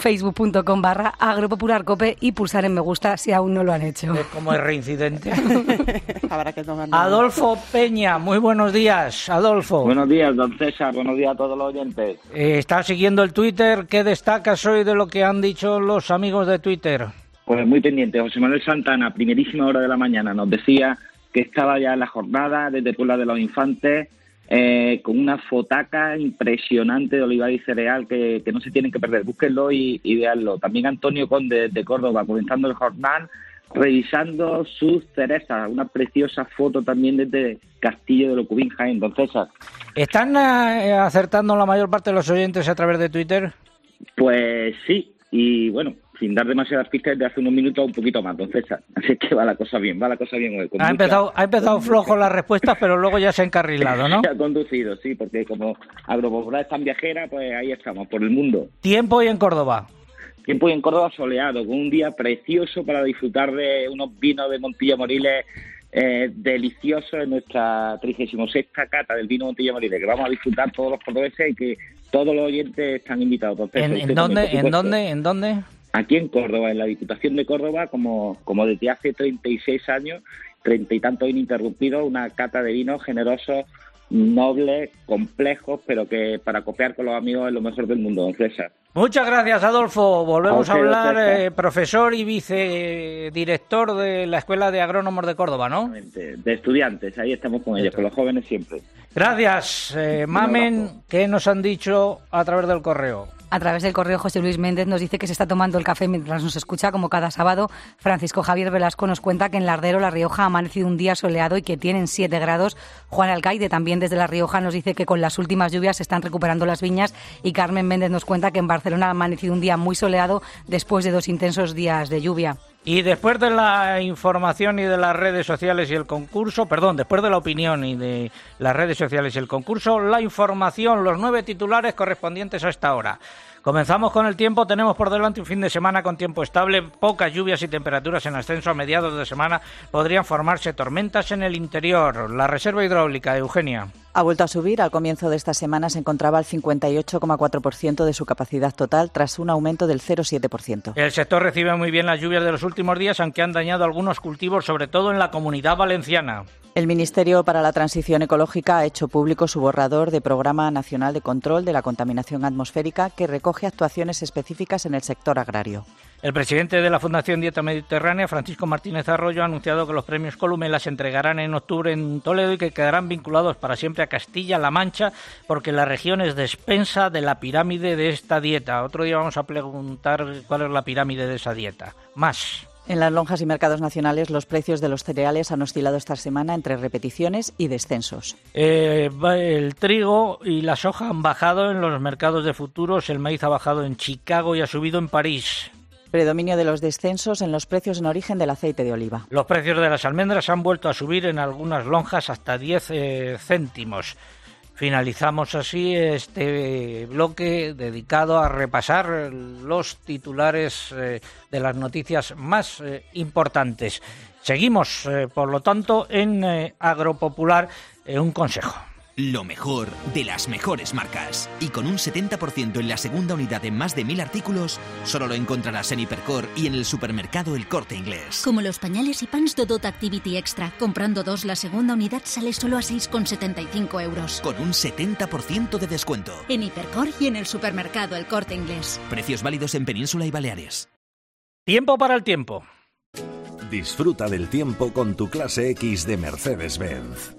facebook.com/agropopularcope y pulsar en me gusta si aún no lo han hecho. Como es reincidente. Habrá que tomar. Adolfo Peña, muy buenos días, Adolfo. Buenos días, don César, buenos días a todos los oyentes. ¿Estás siguiendo el Twitter? ¿Qué destacas hoy de lo que han dicho los amigos de Twitter? Pues muy pendiente. José Manuel Santana, primerísima hora de la mañana, nos decía que estaba ya en la jornada desde Puebla de los Infantes, con una fotaca impresionante de olivar y cereal que no se tienen que perder. Búsquenlo y veanlo. También Antonio Conde de Córdoba, comenzando el jornal, revisando sus cerezas. Una preciosa foto también desde Castillo de Locubín, Jaén. Don César. ¿Están acertando la mayor parte de los oyentes a través de Twitter? Pues sí, y bueno, sin dar demasiadas pistas, desde hace unos minutos un poquito más, don César. Así que va la cosa bien hoy. Ha empezado flojo las respuestas, pero luego ya se ha encarrilado, ¿no? Se ha conducido, sí, porque como Agropopular es tan viajera, pues ahí estamos, por el mundo. ¿Tiempo hoy en Córdoba? Tiempo hoy en Córdoba soleado, con un día precioso para disfrutar de unos vinos de Montilla Moriles deliciosos en nuestra 36ª cata del vino Montilla Moriles, que vamos a disfrutar todos los cordobeses y que todos los oyentes están invitados. Entonces, ¿En dónde? Aquí en Córdoba, en la Diputación de Córdoba, como desde hace 36 años, 30 y tantos ininterrumpidos, una cata de vinos generosos, nobles, complejos, pero que para copiar con los amigos es lo mejor del mundo, don César. Muchas gracias, Adolfo. Volvemos a hablar, profesor y vicedirector de la Escuela de Agrónomos de Córdoba, ¿no? De estudiantes, ahí estamos con ellos, con los jóvenes siempre. Gracias. Mamen, ¿qué nos han dicho a través del correo? A través del correo, José Luis Méndez nos dice que se está tomando el café mientras nos escucha, como cada sábado. Francisco Javier Velasco nos cuenta que en Lardero, La Rioja, ha amanecido un día soleado y que tienen 7 grados. Juan Alcaide, también desde La Rioja, nos dice que con las últimas lluvias se están recuperando las viñas. Y Carmen Méndez nos cuenta que en Barcelona ha amanecido un día muy soleado después de 2 intensos días de lluvia. Y después de la información y de las redes sociales y el concurso, después de la opinión y de las redes sociales y el concurso, la información, los 9 titulares correspondientes a esta hora. Comenzamos con el tiempo. Tenemos por delante un fin de semana con tiempo estable, pocas lluvias y temperaturas en ascenso. A mediados de semana podrían formarse tormentas en el interior. La reserva hidráulica, Eugenia. Ha vuelto a subir. Al comienzo de esta semana se encontraba al 58,4% de su capacidad total, tras un aumento del 0,7%. El sector recibe muy bien las lluvias de los últimos días, aunque han dañado algunos cultivos, sobre todo en la Comunidad Valenciana. El Ministerio para la Transición Ecológica ha hecho público su borrador de Programa Nacional de Control de la Contaminación Atmosférica, que recoge actuaciones específicas en el sector agrario. El presidente de la Fundación Dieta Mediterránea, Francisco Martínez Arroyo, ha anunciado que los premios Columela se entregarán en octubre en Toledo y que quedarán vinculados para siempre a Castilla-La Mancha, porque la región es despensa de la pirámide de esta dieta. Otro día vamos a preguntar cuál es la pirámide de esa dieta. Más. En las lonjas y mercados nacionales, los precios de los cereales han oscilado esta semana entre repeticiones y descensos. El trigo y la soja han bajado en los mercados de futuros, el maíz ha bajado en Chicago y ha subido en París. Predominio de los descensos en los precios en origen del aceite de oliva. Los precios de las almendras han vuelto a subir en algunas lonjas hasta 10 céntimos. Finalizamos así este bloque dedicado a repasar los titulares de las noticias más importantes. Seguimos, por lo tanto, en Agropopular, un consejo. Lo mejor de las mejores marcas. Y con un 70% en la segunda unidad en más de 1000 artículos, solo lo encontrarás en Hipercor y en el supermercado El Corte Inglés. Como los pañales y pants Dodot Activity Extra. Comprando 2, la segunda unidad sale solo a 6,75 euros. Con un 70% de descuento. En Hipercor y en el supermercado El Corte Inglés. Precios válidos en Península y Baleares. Tiempo para el tiempo. Disfruta del tiempo con tu clase X de Mercedes-Benz.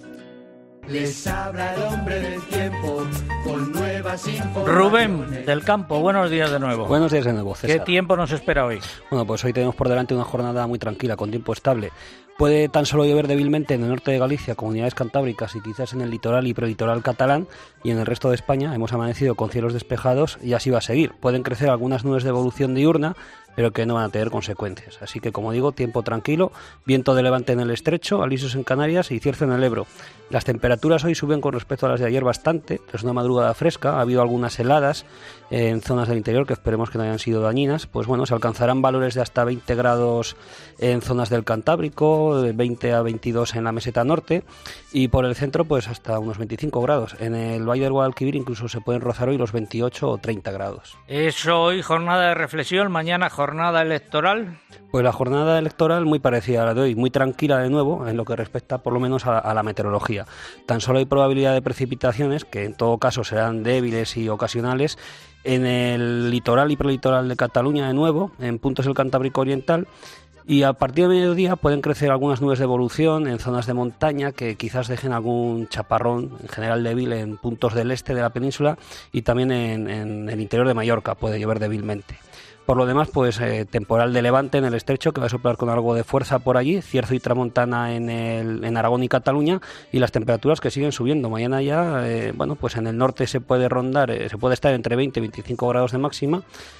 Les habla el hombre del tiempo con nuevas informaciones. Rubén del Campo, buenos días de nuevo. Buenos días de nuevo, César. ¿Qué tiempo nos espera hoy? Bueno, pues hoy tenemos por delante una jornada muy tranquila, con tiempo estable. Puede tan solo llover débilmente en el norte de Galicia, comunidades cantábricas y quizás en el litoral y prelitoral catalán, y en el resto de España hemos amanecido con cielos despejados y así va a seguir. Pueden crecer algunas nubes de evolución diurna, pero que no van a tener consecuencias. Así que, como digo, tiempo tranquilo, viento de levante en el estrecho, alisos en Canarias y cierzo en el Ebro. Las temperaturas hoy suben con respecto a las de ayer bastante, es una madrugada fresca, ha habido algunas heladas en zonas del interior que esperemos que no hayan sido dañinas. Pues bueno, se alcanzarán valores de hasta 20 grados en zonas del Cantábrico, de 20 a 22 en la meseta norte, y por el centro pues hasta unos 25 grados. En el Valle del Guadalquivir incluso se pueden rozar hoy los 28 o 30 grados. Es hoy jornada de reflexión, mañana jornada electoral. Pues la jornada electoral muy parecida a la de hoy, muy tranquila de nuevo en lo que respecta por lo menos a la meteorología. Tan solo hay probabilidad de precipitaciones, que en todo caso serán débiles y ocasionales, en el litoral y prelitoral de Cataluña de nuevo, en puntos del Cantábrico Oriental, y a partir de mediodía pueden crecer algunas nubes de evolución en zonas de montaña que quizás dejen algún chaparrón, en general débil, en puntos del este de la península y también en el interior de Mallorca puede llover débilmente. Por lo demás, pues temporal de levante en el estrecho que va a soplar con algo de fuerza por allí, cierzo y tramontana en Aragón y Cataluña, y las temperaturas que siguen subiendo. Mañana ya, bueno, pues en el norte se puede rondar, se puede estar entre 20 y 25 grados de máxima.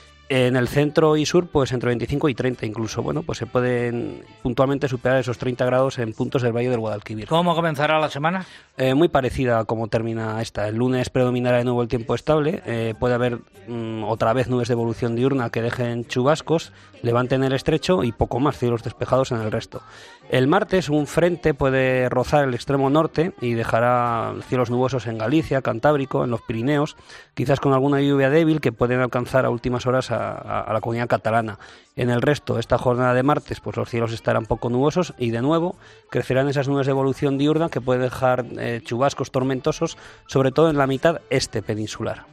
En el centro y sur, pues entre 25 y 30 incluso. Bueno, pues se pueden puntualmente superar esos 30 grados en puntos del Valle del Guadalquivir. ¿Cómo comenzará la semana? Muy parecida a cómo termina esta. El lunes predominará de nuevo el tiempo estable. Puede haber otra vez nubes de evolución diurna que dejen chubascos, levante en el estrecho y poco más, cielos despejados en el resto. El martes un frente puede rozar el extremo norte y dejará cielos nubosos en Galicia, Cantábrico, en los Pirineos, quizás con alguna lluvia débil que pueden alcanzar a últimas horas a la comunidad catalana. En el resto, esta jornada de martes, pues los cielos estarán poco nubosos y de nuevo crecerán esas nubes de evolución diurna que pueden dejar chubascos tormentosos, sobre todo en la mitad este peninsular.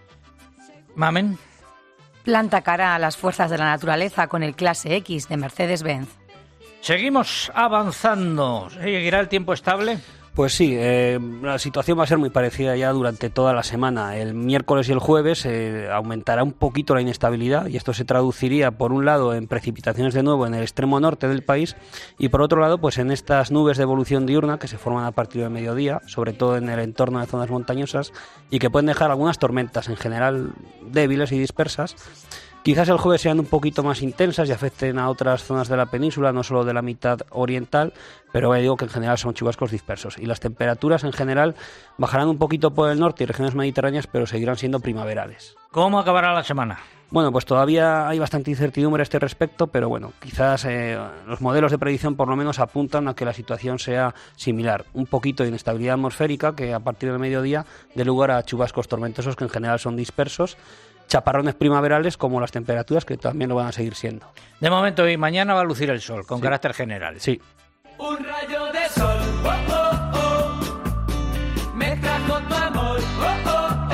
Mamen. Planta cara a las fuerzas de la naturaleza con el Clase X de Mercedes-Benz. Seguimos avanzando. ¿Seguirá el tiempo estable? Pues sí, la situación va a ser muy parecida ya durante toda la semana. El miércoles y el jueves aumentará un poquito la inestabilidad y esto se traduciría por un lado en precipitaciones de nuevo en el extremo norte del país y por otro lado pues en estas nubes de evolución diurna que se forman a partir del mediodía, sobre todo en el entorno de zonas montañosas y que pueden dejar algunas tormentas en general débiles y dispersas. Quizás el jueves sean un poquito más intensas y afecten a otras zonas de la península, no solo de la mitad oriental, pero digo que en general son chubascos dispersos. Y las temperaturas en general bajarán un poquito por el norte y regiones mediterráneas, pero seguirán siendo primaverales. ¿Cómo acabará la semana? Bueno, pues todavía hay bastante incertidumbre a este respecto, pero bueno, quizás los modelos de predicción por lo menos apuntan a que la situación sea similar. Un poquito de inestabilidad atmosférica que a partir del mediodía dé lugar a chubascos tormentosos que en general son dispersos, chaparrones primaverales como las temperaturas que también lo van a seguir siendo. De momento hoy y mañana va a lucir el sol, con carácter general. Sí. Un rayo de sol, oh, oh, oh, me trajo tu amor, oh, oh,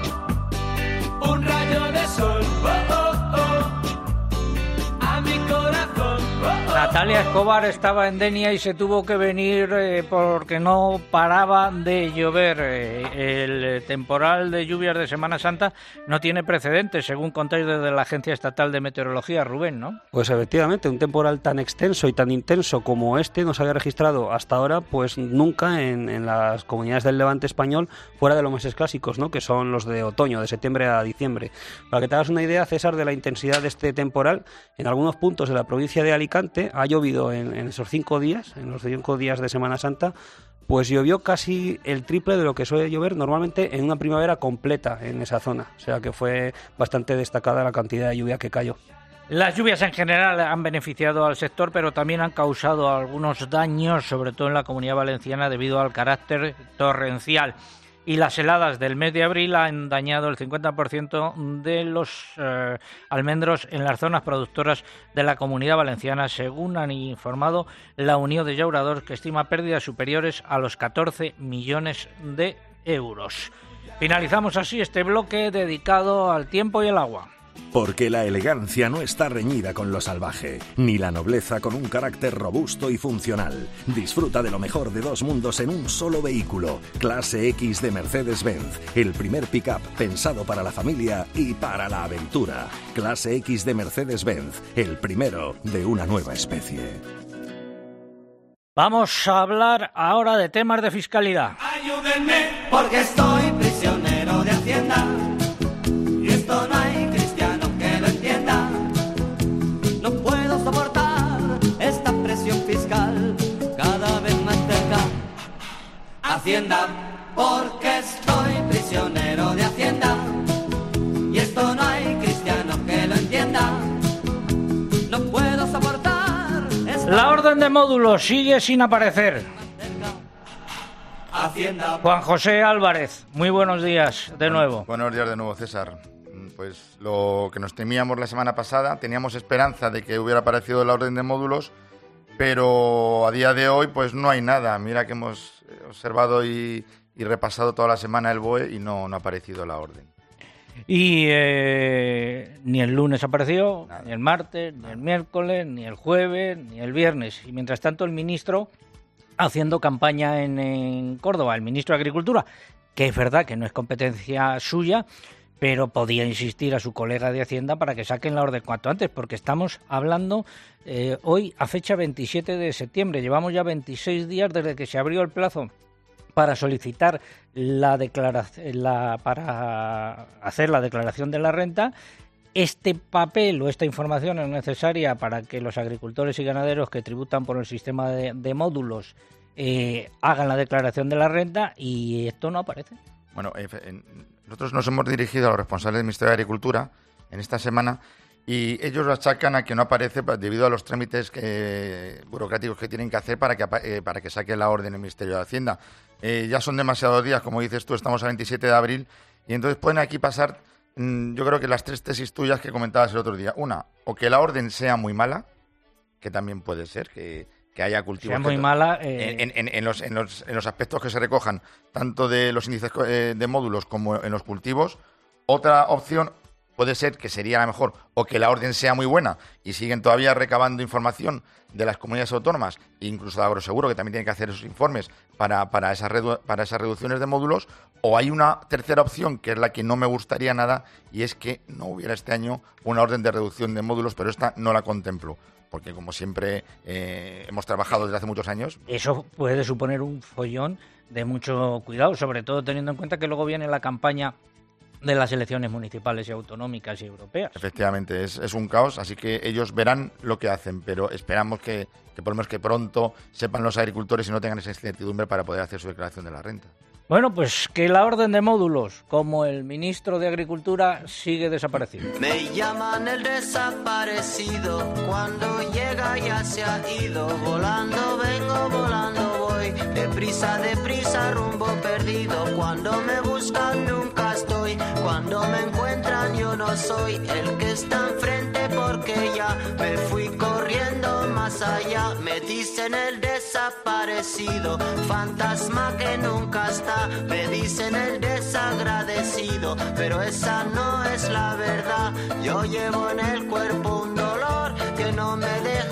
oh. Un rayo de sol, oh, oh, oh, a mi corazón, oh, oh, Natalia Eugenia Escobar estaba en Denia y se tuvo que venir porque no paraba de llover. El temporal de lluvias de Semana Santa no tiene precedentes, según contáis desde la Agencia Estatal de Meteorología, Rubén, ¿no? Pues efectivamente, un temporal tan extenso y tan intenso como este no se había registrado hasta ahora, pues nunca en las comunidades del Levante español, fuera de los meses clásicos, ¿no? Que son los de otoño, de septiembre a diciembre. Para que te hagas una idea, César, de la intensidad de este temporal, en algunos puntos de la provincia de Alicante ha llovido en esos 5 días, en los 5 días de Semana Santa, pues llovió casi el triple de lo que suele llover normalmente en una primavera completa en esa zona. O sea que fue bastante destacada la cantidad de lluvia que cayó. Las lluvias en general han beneficiado al sector, pero también han causado algunos daños, sobre todo en la Comunidad Valenciana, debido al carácter torrencial. Y las heladas del mes de abril han dañado el 50% de los almendros en las zonas productoras de la Comunidad Valenciana, según han informado la Unión de Llauradors, que estima pérdidas superiores a los 14 millones de euros. Finalizamos así este bloque dedicado al tiempo y el agua. Porque la elegancia no está reñida con lo salvaje, ni la nobleza con un carácter robusto y funcional. Disfruta de lo mejor de dos mundos en un solo vehículo. Clase X de Mercedes-Benz, el primer pick-up pensado para la familia y para la aventura. Clase X de Mercedes-Benz, el primero de una nueva especie. Vamos a hablar ahora de temas de fiscalidad. Ayúdenme, porque estoy prisionero de Hacienda. Y esto no hay cristiano que lo entienda. No puedo soportar esta presión fiscal cada vez más cerca. Hacienda, porque estoy prisionero de Hacienda. Y esto no hay cristiano que lo entienda. No puedo soportar. La orden de módulos sigue sin aparecer. Hacienda. Juan José Álvarez, muy buenos días de nuevo. Buenos días de nuevo, César. Pues lo que nos temíamos la semana pasada, teníamos esperanza de que hubiera aparecido la orden de módulos, pero a día de hoy pues no hay nada. Mira que hemos observado y repasado toda la semana el BOE y no ha aparecido la orden. Y ni el lunes apareció, ni el martes, ni el miércoles, ni el jueves, ni el viernes. Y mientras tanto el ministro haciendo campaña en Córdoba, el ministro de Agricultura, que es verdad que no es competencia suya, pero podía insistir a su colega de Hacienda para que saquen la orden cuanto antes, porque estamos hablando hoy a fecha 27 de septiembre. Llevamos ya 26 días desde que se abrió el plazo para solicitar para hacer la declaración de la renta. Este papel o esta información es necesaria para que los agricultores y ganaderos que tributan por el sistema de módulos hagan la declaración de la renta, y esto no aparece. Bueno, nosotros nos hemos dirigido a los responsables del Ministerio de Agricultura en esta semana y ellos lo achacan a que no aparece debido a los trámites burocráticos que tienen que hacer para que saque la orden el Ministerio de Hacienda. Ya son demasiados días, como dices tú, estamos a 27 de abril y entonces pueden aquí pasar, yo creo que las 3 tesis tuyas que comentabas el otro día. Una, o que la orden sea muy mala, que también puede ser, que haya cultivos... Sea muy mala... En los aspectos que se recojan, tanto de los índices de módulos como en los cultivos. Otra opción puede ser, que sería la mejor, o que la orden sea muy buena y siguen todavía recabando información de las comunidades autónomas, incluso de Agroseguro, que también tiene que hacer esos informes para esas reducciones de módulos. O hay una tercera opción, que es la que no me gustaría nada, y es que no hubiera este año una orden de reducción de módulos, pero esta no la contemplo, porque como siempre hemos trabajado desde hace muchos años. Eso puede suponer un follón de mucho cuidado, sobre todo teniendo en cuenta que luego viene la campaña de las elecciones municipales y autonómicas y europeas. Efectivamente, es un caos, así que ellos verán lo que hacen, pero esperamos que por lo menos que pronto sepan los agricultores y no tengan esa incertidumbre para poder hacer su declaración de la renta. Bueno, pues que la orden de módulos, como el ministro de Agricultura, sigue desaparecido. Me llaman el desaparecido, cuando llega ya se ha ido. Volando vengo, volando voy, deprisa, rumbo perdido. Cuando me buscan nunca estoy, cuando me encuentran yo no soy el que está enfrente, porque ya me fui corriendo más allá. Me dicen el desaparecido, fantasma que nunca está. Me dicen el desagradecido, pero esa no es la verdad. Yo llevo en el cuerpo un dolor que no me deja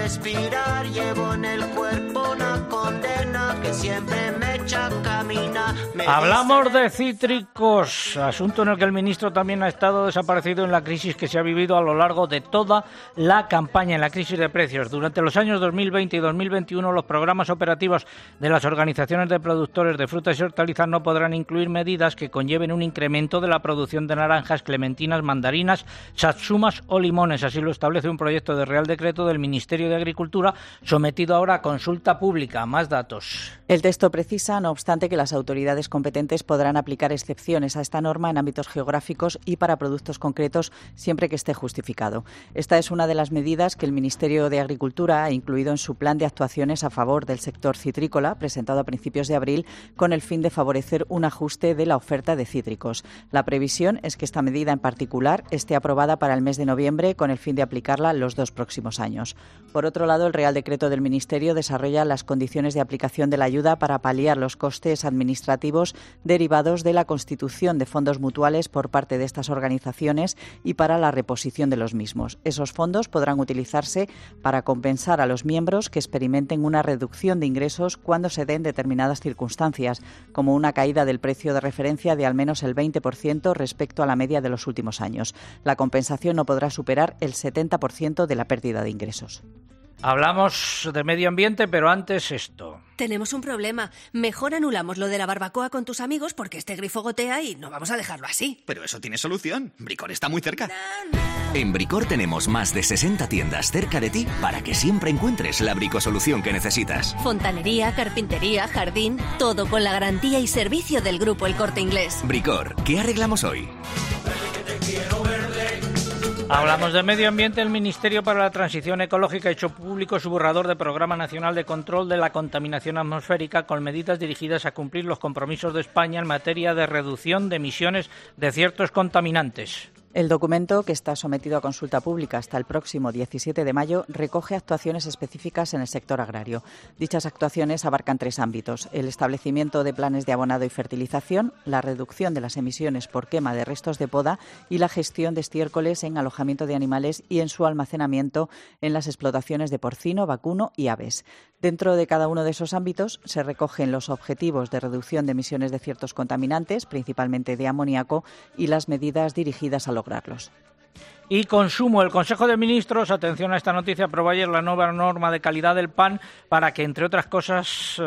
respirar. Llevo en el cuerpo una condena que siempre me echa a caminar. Hablamos de cítricos, asunto en el que el ministro también ha estado desaparecido en la crisis que se ha vivido a lo largo de toda la campaña, en la crisis de precios. Durante los años 2020 y 2021, los programas operativos de las organizaciones de productores de frutas y hortalizas no podrán incluir medidas que conlleven un incremento de la producción de naranjas, clementinas, mandarinas, satsumas o limones. Así lo establece un proyecto de Real Decreto del Ministerio de Agricultura, sometido ahora a consulta pública. Más datos. El texto precisa, no obstante, que las autoridades competentes podrán aplicar excepciones a esta norma en ámbitos geográficos y para productos concretos, siempre que esté justificado. Esta es una de las medidas que el Ministerio de Agricultura ha incluido en su plan de actuaciones a favor del sector citrícola, presentado a principios de abril, con el fin de favorecer un ajuste de la oferta de cítricos. La previsión es que esta medida en particular esté aprobada para el mes de noviembre, con el fin de aplicarla los 2 próximos años. Por otro lado, el Real Decreto del Ministerio desarrolla las condiciones de aplicación de la ayuda para paliar los costes administrativos derivados de la constitución de fondos mutuales por parte de estas organizaciones y para la reposición de los mismos. Esos fondos podrán utilizarse para compensar a los miembros que experimenten una reducción de ingresos cuando se den determinadas circunstancias, como una caída del precio de referencia de al menos el 20% respecto a la media de los últimos años. La compensación no podrá superar el 70% de la pérdida de ingresos. Hablamos de medio ambiente, pero antes esto. Tenemos un problema. Mejor anulamos lo de la barbacoa con tus amigos porque este grifo gotea y no vamos a dejarlo así. Pero eso tiene solución. Bricor está muy cerca. En Bricor tenemos más de 60 tiendas cerca de ti para que siempre encuentres la bricosolución que necesitas. Fontanería, carpintería, jardín, todo con la garantía y servicio del Grupo El Corte Inglés. Bricor, ¿qué arreglamos hoy? Hablamos de medio ambiente. El Ministerio para la Transición Ecológica ha hecho público su borrador de Programa Nacional de Control de la Contaminación Atmosférica, con medidas dirigidas a cumplir los compromisos de España en materia de reducción de emisiones de ciertos contaminantes. El documento, que está sometido a consulta pública hasta el próximo 17 de mayo, recoge actuaciones específicas en el sector agrario. Dichas actuaciones abarcan 3 ámbitos: el establecimiento de planes de abonado y fertilización, la reducción de las emisiones por quema de restos de poda y la gestión de estiércoles en alojamiento de animales y en su almacenamiento en las explotaciones de porcino, vacuno y aves. Dentro de cada uno de esos ámbitos se recogen los objetivos de reducción de emisiones de ciertos contaminantes, principalmente de amoníaco, y las medidas dirigidas a lograrlos. Y consumo. El Consejo de Ministros, atención a esta noticia, aprobó ayer la nueva norma de calidad del pan para que, entre otras cosas,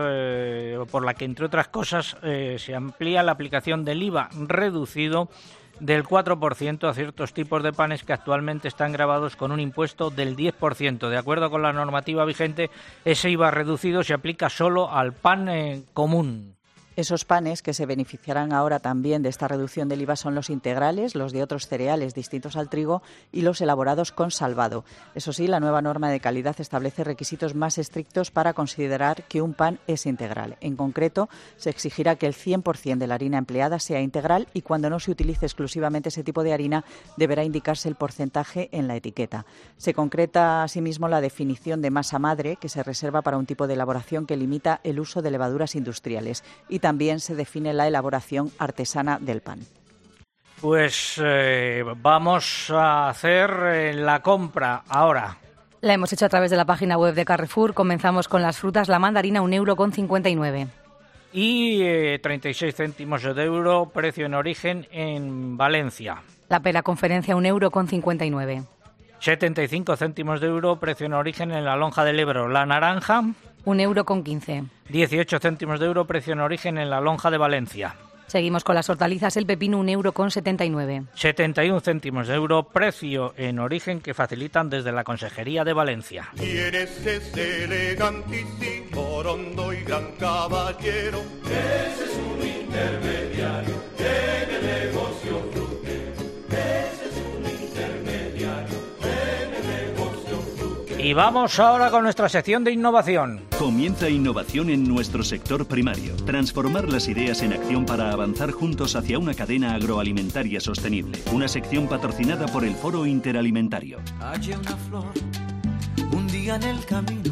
se amplía la aplicación del IVA reducido del 4% a ciertos tipos de panes que actualmente están gravados con un impuesto del 10%. De acuerdo con la normativa vigente, ese IVA reducido se aplica solo al pan común. Esos panes que se beneficiarán ahora también de esta reducción del IVA son los integrales, los de otros cereales distintos al trigo y los elaborados con salvado. Eso sí, la nueva norma de calidad establece requisitos más estrictos para considerar que un pan es integral. En concreto, se exigirá que el 100% de la harina empleada sea integral y cuando no se utilice exclusivamente ese tipo de harina, deberá indicarse el porcentaje en la etiqueta. Se concreta asimismo la definición de masa madre, que se reserva para un tipo de elaboración que limita el uso de levaduras industriales, y también se define la elaboración artesana del pan. Pues vamos a hacer la compra ahora. La hemos hecho a través de la página web de Carrefour. Comenzamos con las frutas. La mandarina, 1,59 €. Y 36 céntimos de euro, precio en origen en Valencia. La pera conferencia, 1,59 €. 75 céntimos de euro, precio en origen en la lonja del Ebro. La naranja, 1,15 €. 18 céntimos de euro, precio en origen en la lonja de Valencia. Seguimos con las hortalizas. El pepino, 1,79 €. 71 céntimos de euro, precio en origen que facilitan desde la Consejería de Valencia. ¿Quieres ese elegantísimo, rondo y gran caballero? Ese es un intermediario en el negocio frutero. Ese es un intermediario en el negocio frutero. Y vamos ahora con nuestra sección de innovación. Comienza innovación en nuestro sector primario. Transformar las ideas en acción para avanzar juntos hacia una cadena agroalimentaria sostenible. Una sección patrocinada por el Foro Interalimentario. Hallé una flor un día en el camino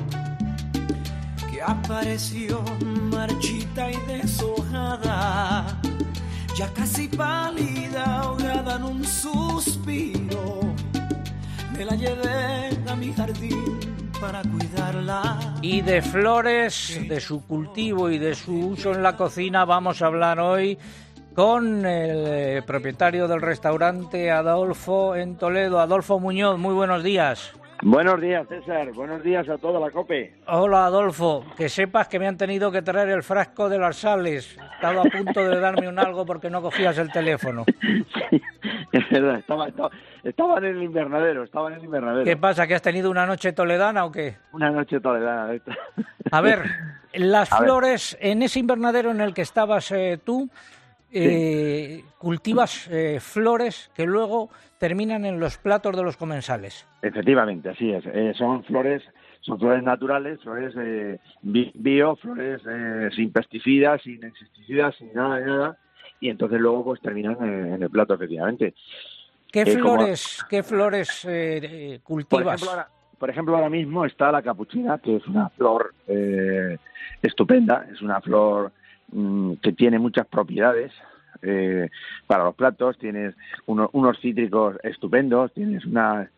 que apareció marchita y deshojada, ya casi pálida, ahogada en un suspiro. Me la llevé a mi jardín para cuidarla. Y de flores, de su cultivo y de su uso en la cocina vamos a hablar hoy con el propietario del restaurante Adolfo en Toledo. Adolfo Muñoz, muy buenos días. Buenos días, César. Buenos días a toda la COPE. Hola, Adolfo. Que sepas que me han tenido que traer el frasco de las sales. He estado a punto de darme un algo porque no cogías el teléfono. Sí, es verdad. Estaban en el invernadero. ¿Qué pasa? ¿Que has tenido una noche toledana o qué? Una noche toledana. A ver, las flores, en ese invernadero en el que estabas tú, sí. Cultivas flores que luego terminan en los platos de los comensales. Efectivamente, así es. Son flores naturales, flores bio, flores sin pesticidas, sin insecticidas, sin nada. Y entonces luego pues terminan en el plato, efectivamente. ¿Qué flores cultivas? Por ejemplo, ahora mismo está la capuchina, que es una flor estupenda. Es una flor que tiene muchas propiedades para los platos. Tienes unos cítricos estupendos, tienes unas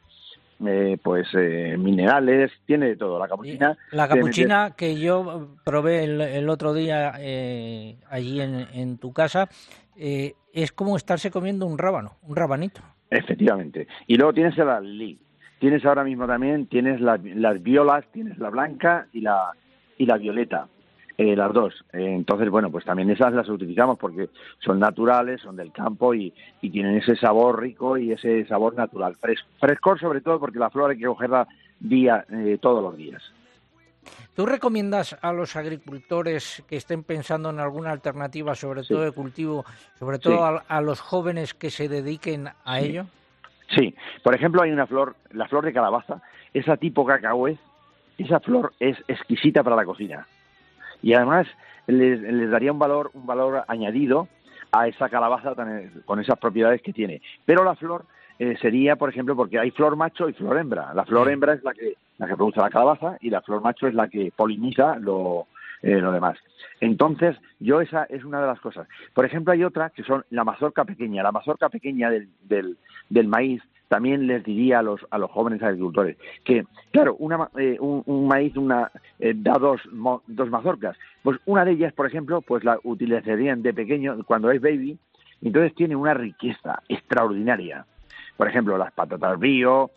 minerales, tiene de todo la capuchina. La capuchina que yo probé el otro día allí en tu casa, es como estarse comiendo un rabanito. Efectivamente. Y luego tienes el alelí. Tienes ahora mismo también, tienes las violas, tienes la blanca y la violeta. Las dos. Entonces, bueno, pues también esas las utilizamos porque son naturales, son del campo y tienen ese sabor rico y ese sabor natural. Frescor sobre todo porque la flor hay que cogerla todos los días. ¿Tú recomiendas a los agricultores que estén pensando en alguna alternativa, sobre todo de cultivo, sobre todo a los jóvenes que se dediquen a ello? Sí. Por ejemplo, hay una flor, la flor de calabaza, esa tipo cacahuete, esa flor es exquisita para la cocina. Y además les daría un valor añadido a esa calabaza con esas propiedades que tiene. Pero la flor sería, por ejemplo, porque hay flor macho y flor hembra. La flor hembra es la que produce la calabaza y la flor macho es la que poliniza lo demás. Entonces, esa es una de las cosas. Por ejemplo, hay otra que son la mazorca pequeña. La mazorca pequeña del maíz. También les diría a los jóvenes agricultores que, claro, un maíz da dos mazorcas. Pues una de ellas, por ejemplo, pues la utilizarían de pequeño, cuando es baby, entonces tiene una riqueza extraordinaria. Por ejemplo, las patatas bio,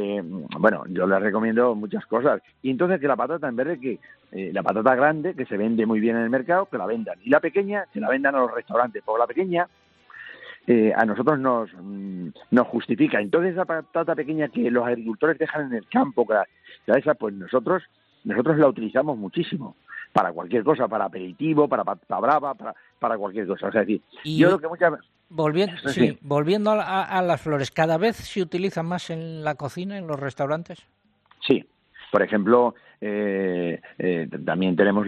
yo les recomiendo muchas cosas. Y entonces que la patata, en vez de que la patata grande, que se vende muy bien en el mercado, que la vendan. Y la pequeña, que la vendan a los restaurantes. Porque la pequeña a nosotros nos justifica. Entonces esa patata pequeña que los agricultores dejan en el campo, pues nosotros la utilizamos muchísimo para cualquier cosa, para aperitivo, para pasta brava, para cualquier cosa. O sea, es decir, yo creo que volviendo a las flores, ¿cada vez se utilizan más en la cocina, en los restaurantes? Sí. Por ejemplo, también tenemos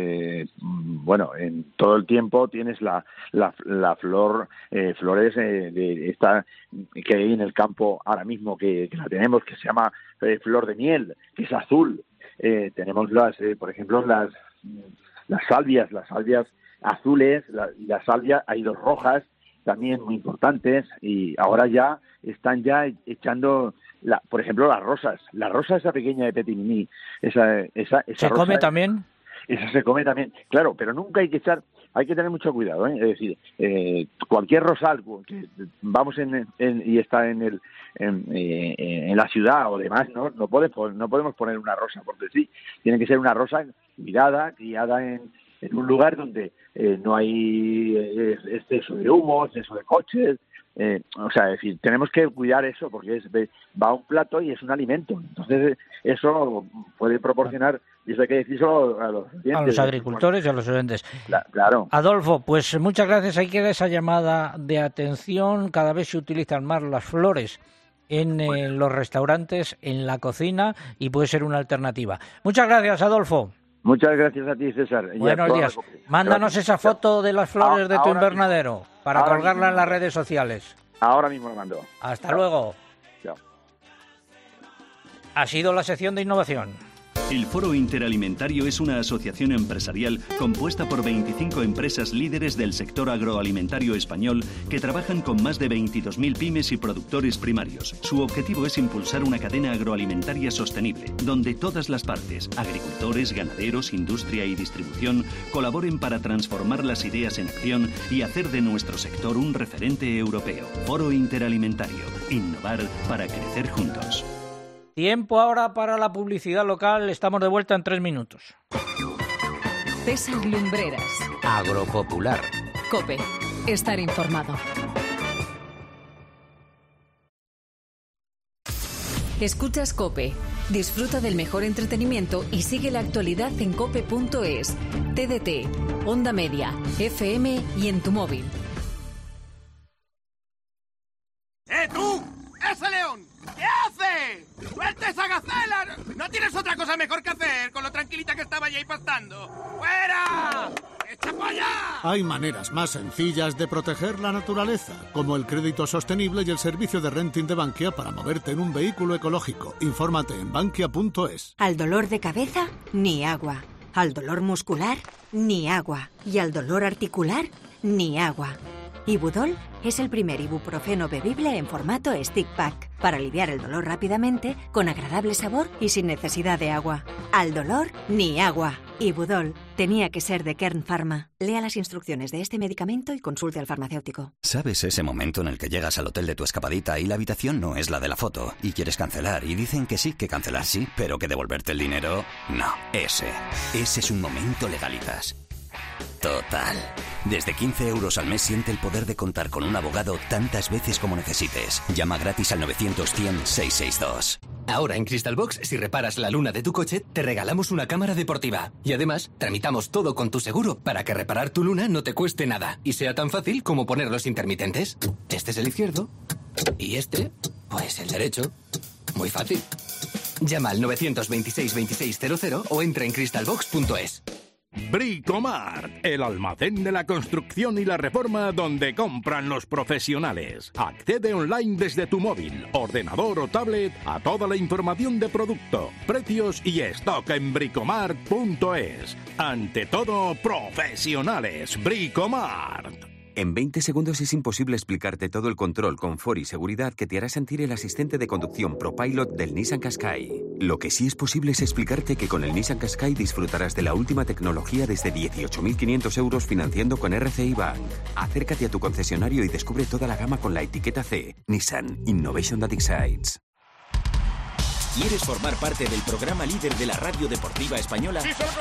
en todo el tiempo tienes la flor, flores de esta que hay en el campo ahora mismo que la tenemos, que se llama flor de miel, que es azul. Tenemos por ejemplo, las salvias azules, las salvias, hay dos rojas, también muy importantes, y ahora ya están echando, por ejemplo, las rosas. La rosa esa pequeña de Petit Mini, esa ¿Se come también? Esa se come también, claro, pero nunca hay que tener mucho cuidado, ¿eh? Es decir, cualquier rosal que vamos y está en la ciudad o demás, no podemos poner una rosa porque sí, tiene que ser una rosa criada en un lugar donde no hay exceso de humo, exceso de coches. Es decir, tenemos que cuidar eso porque va a un plato y es un alimento. Entonces, eso puede proporcionar, y eso hay que decírselo a los oyentes, a los agricultores y a los oyentes. Claro. Adolfo, pues muchas gracias. Ahí queda esa llamada de atención. Cada vez se utilizan más las flores en los restaurantes, en la cocina, y puede ser una alternativa. Muchas gracias, Adolfo. Muchas gracias a ti, César. Buenos días. Mándanos esa foto de las flores de tu invernadero para colgarla en las redes sociales. Ahora mismo lo mando. Hasta luego. Chao. Ha sido la sección de innovación. El Foro Interalimentario es una asociación empresarial compuesta por 25 empresas líderes del sector agroalimentario español que trabajan con más de 22.000 pymes y productores primarios. Su objetivo es impulsar una cadena agroalimentaria sostenible, donde todas las partes, agricultores, ganaderos, industria y distribución, colaboren para transformar las ideas en acción y hacer de nuestro sector un referente europeo. Foro Interalimentario. Innovar para crecer juntos. Tiempo ahora para la publicidad local. Estamos de vuelta en 3 minutos. César Lumbreras. Agropopular. COPE. Estar informado. Escuchas COPE. Disfruta del mejor entretenimiento y sigue la actualidad en cope.es, TDT, Onda Media, FM y en tu móvil. ¡Tú! ¡Ese león! ¿Qué hace? ¡Suelta esa gacela! ¿No tienes otra cosa mejor que hacer con lo tranquilita que estaba allí pastando? ¡Fuera! ¡Echa para allá! Hay maneras más sencillas de proteger la naturaleza, como el crédito sostenible y el servicio de renting de Bankia para moverte en un vehículo ecológico. Infórmate en bankia.es. Al dolor de cabeza, ni agua. Al dolor muscular, ni agua. Y al dolor articular, ni agua. Ibudol es el primer ibuprofeno bebible en formato stick pack para aliviar el dolor rápidamente, con agradable sabor y sin necesidad de agua. Al dolor, ni agua. Ibudol tenía que ser de Kern Pharma. Lea las instrucciones de este medicamento y consulte al farmacéutico. ¿Sabes ese momento en el que llegas al hotel de tu escapadita y la habitación no es la de la foto y quieres cancelar y dicen que sí, que cancelar sí, pero que devolverte el dinero? No, ese es un momento Legalitas. Total. Desde 15 euros al mes siente el poder de contar con un abogado tantas veces como necesites. Llama gratis al 900-100-662. Ahora en Crystal Box, si reparas la luna de tu coche, te regalamos una cámara deportiva. Y además, tramitamos todo con tu seguro para que reparar tu luna no te cueste nada y sea tan fácil como poner los intermitentes. Este es el izquierdo y este, pues el derecho. Muy fácil. Llama al 926-2600 o entra en crystalbox.es. Bricomart, el almacén de la construcción y la reforma donde compran los profesionales. Accede online desde tu móvil, ordenador o tablet a toda la información de producto, precios y stock en bricomart.es. Ante todo, profesionales. Bricomart. En 20 segundos es imposible explicarte todo el control, confort y seguridad que te hará sentir el asistente de conducción ProPilot del Nissan Qashqai. Lo que sí es posible es explicarte que con el Nissan Qashqai disfrutarás de la última tecnología desde 18.500 euros financiando con RCI Bank. Acércate a tu concesionario y descubre toda la gama con la etiqueta C. Nissan Innovation That Excites. ¿Quieres formar parte del programa líder de la radio deportiva española?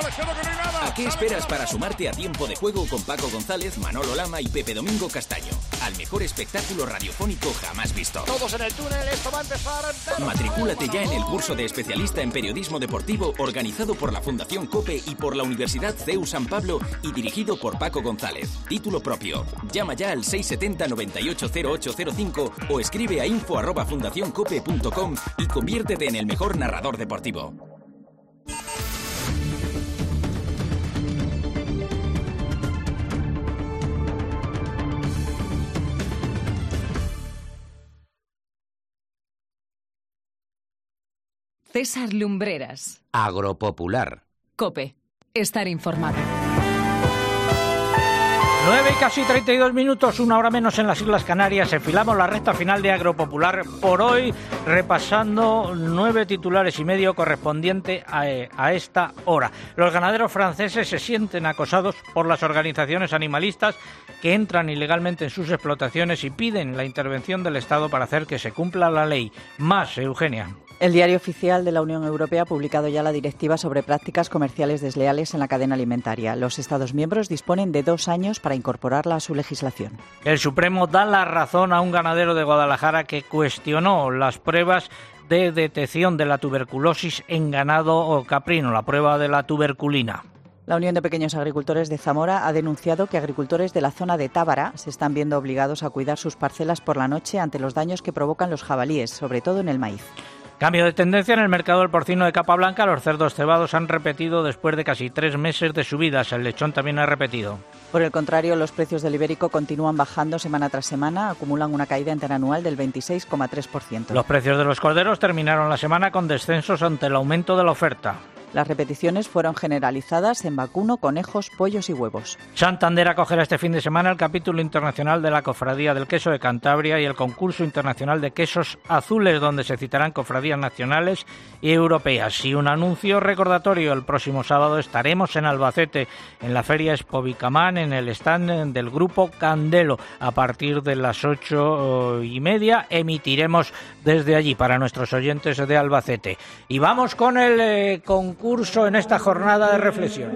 ¿A qué esperas para sumarte a Tiempo de Juego con Paco González, Manolo Lama y Pepe Domingo Castaño? Al mejor espectáculo radiofónico jamás visto. Todos en el túnel, esto va a empezar. Matricúlate ya en el curso de especialista en periodismo deportivo organizado por la Fundación COPE y por la Universidad CEU San Pablo y dirigido por Paco González. Título propio. Llama ya al 670-980805 o escribe a info@fundacioncope.com y conviértete en el mejor narrador deportivo. César Lumbreras. Agropopular. COPE. Estar informado. 9 y casi 32 minutos, una hora menos en las Islas Canarias. Enfilamos la recta final de Agropopular por hoy, repasando 9 titulares y medio correspondiente a esta hora. Los ganaderos franceses se sienten acosados por las organizaciones animalistas que entran ilegalmente en sus explotaciones y piden la intervención del Estado para hacer que se cumpla la ley. Más, Eugenia. El Diario Oficial de la Unión Europea ha publicado ya la directiva sobre prácticas comerciales desleales en la cadena alimentaria. Los Estados miembros disponen de 2 años para incorporarla a su legislación. El Supremo da la razón a un ganadero de Guadalajara que cuestionó las pruebas de detección de la tuberculosis en ganado caprino, la prueba de la tuberculina. La Unión de Pequeños Agricultores de Zamora ha denunciado que agricultores de la zona de Tábara se están viendo obligados a cuidar sus parcelas por la noche ante los daños que provocan los jabalíes, sobre todo en el maíz. Cambio de tendencia en el mercado del porcino de capa blanca. Los cerdos cebados han repetido después de casi 3 meses de subidas. El lechón también ha repetido. Por el contrario, los precios del ibérico continúan bajando semana tras semana. Acumulan una caída interanual del 26,3%. Los precios de los corderos terminaron la semana con descensos ante el aumento de la oferta. Las repeticiones fueron generalizadas en vacuno, conejos, pollos y huevos. Santander acogerá este fin de semana el capítulo internacional de la Cofradía del Queso de Cantabria y el concurso internacional de quesos azules, donde se citarán cofradías nacionales y europeas. Y un anuncio recordatorio: el próximo sábado estaremos en Albacete, en la Feria Expovicamán, en el stand del Grupo Candelo. A partir de las 8:30 emitiremos desde allí para nuestros oyentes de Albacete. Y vamos con el concurso en esta jornada de reflexión.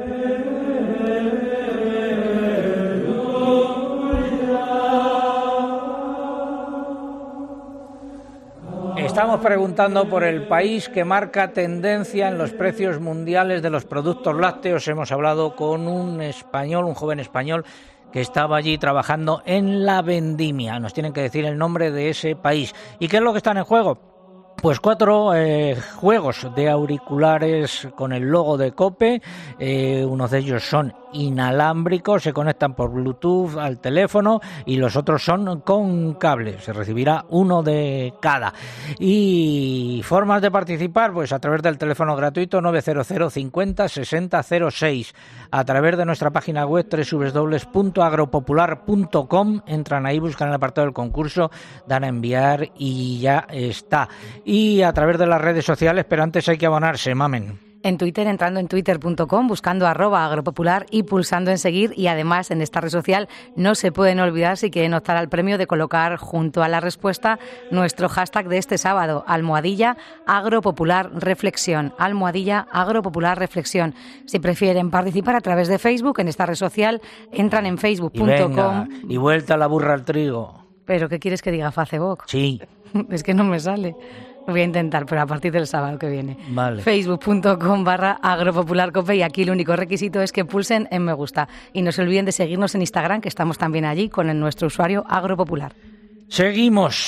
Estamos preguntando por el país que marca tendencia en los precios mundiales de los productos lácteos. Hemos hablado con un español, un joven español, que estaba allí trabajando en la vendimia. Nos tienen que decir el nombre de ese país. ¿Y qué es lo que está en juego? Pues 4 juegos de auriculares con el logo de COPE. Unos de ellos son inalámbricos, se conectan por Bluetooth al teléfono, y los otros son con cable. Se recibirá uno de cada. Y formas de participar, pues a través del teléfono gratuito 900 50 60 06, a través de nuestra página web www.agropopular.com. entran ahí, buscan el apartado del concurso, dan a enviar y ya está. Y a través de las redes sociales, pero antes hay que abonarse, Mamen. En Twitter, entrando en twitter.com, buscando @agropopular y pulsando en seguir. Y además, en esta red social no se pueden olvidar, si quieren optar al premio, de colocar junto a la respuesta nuestro hashtag de este sábado, @agropopularreflexión, @agropopularreflexión. Si prefieren participar a través de Facebook, en esta red social, entran en facebook.com. Y vuelta la burra al trigo. ¿Pero qué quieres que diga, Facebook? Sí. Es que no me sale. Voy a intentar, pero a partir del sábado que viene. Vale. Facebook.com/agropopularcope, y aquí el único requisito es que pulsen en me gusta. Y no se olviden de seguirnos en Instagram, que estamos también allí con nuestro usuario agropopular. Seguimos.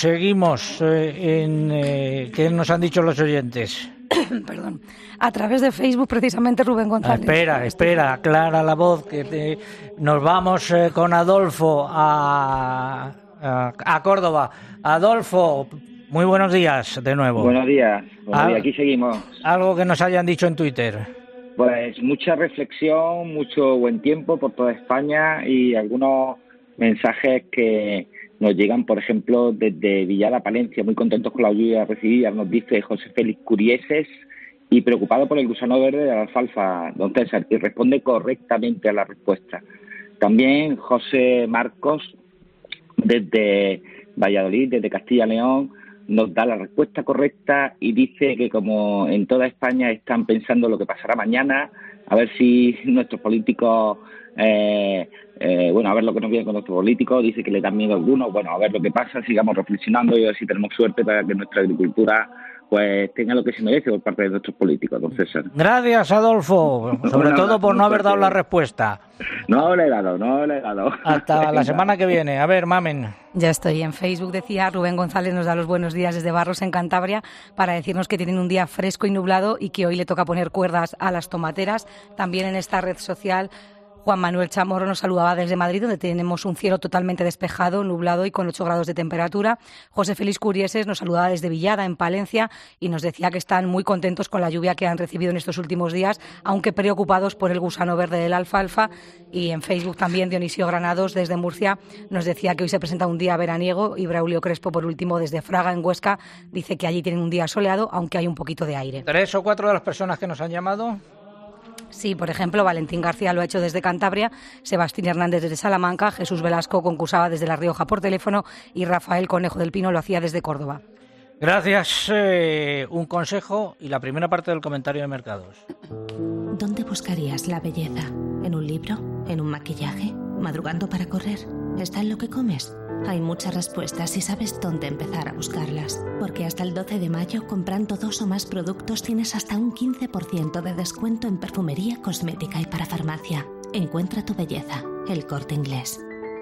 ¿Qué nos han dicho los oyentes? Perdón. A través de Facebook, precisamente, Rubén González. Espera, aclara la voz, que nos vamos con Adolfo a Córdoba. Adolfo, muy buenos días de nuevo. Buenos días, aquí seguimos. Algo que nos hayan dicho en Twitter. Pues mucha reflexión, mucho buen tiempo por toda España y algunos mensajes que nos llegan, por ejemplo, desde Villada, Palencia, muy contentos con la lluvia recibida, nos dice José Félix Curieses, y preocupado por el gusano verde de la alfalfa, don César, y responde correctamente a la respuesta. También José Marcos, desde Valladolid, desde Castilla y León, nos da la respuesta correcta y dice que como en toda España están pensando lo que pasará mañana, a ver si nuestros políticos, a ver lo que nos viene con nuestros políticos, dice que le dan miedo a algunos, a ver lo que pasa, sigamos reflexionando y a ver si tenemos suerte para que nuestra agricultura pues tenga lo que se merece por parte de nuestros políticos, don César. Gracias, Adolfo, sobre todo por no haber dado la respuesta. No le he dado. Hasta la semana que viene. A ver, Mamen. Ya estoy en Facebook, decía Rubén González, nos da los buenos días desde Barros, en Cantabria, para decirnos que tienen un día fresco y nublado y que hoy le toca poner cuerdas a las tomateras. También en esta red social, Juan Manuel Chamorro nos saludaba desde Madrid, donde tenemos un cielo totalmente despejado, nublado y con 8 grados de temperatura. José Félix Curieses nos saludaba desde Villada, en Palencia, y nos decía que están muy contentos con la lluvia que han recibido en estos últimos días, aunque preocupados por el gusano verde de la alfalfa. Y en Facebook también Dionisio Granados, desde Murcia, nos decía que hoy se presenta un día veraniego, y Braulio Crespo, por último, desde Fraga, en Huesca, dice que allí tienen un día soleado, aunque hay un poquito de aire. 3 o 4 de las personas que nos han llamado. Sí, por ejemplo, Valentín García lo ha hecho desde Cantabria, Sebastián Hernández desde Salamanca, Jesús Velasco concursaba desde La Rioja por teléfono y Rafael Conejo del Pino lo hacía desde Córdoba. Gracias. Un consejo y la primera parte del comentario de mercados. ¿Dónde buscarías la belleza? ¿En un libro? ¿En un maquillaje? ¿Madrugando para correr? ¿Está en lo que comes? Hay muchas respuestas si sabes dónde empezar a buscarlas. Porque hasta el 12 de mayo, comprando 2 o más productos, tienes hasta un 15% de descuento en perfumería, cosmética y para farmacia. Encuentra tu belleza. El Corte Inglés.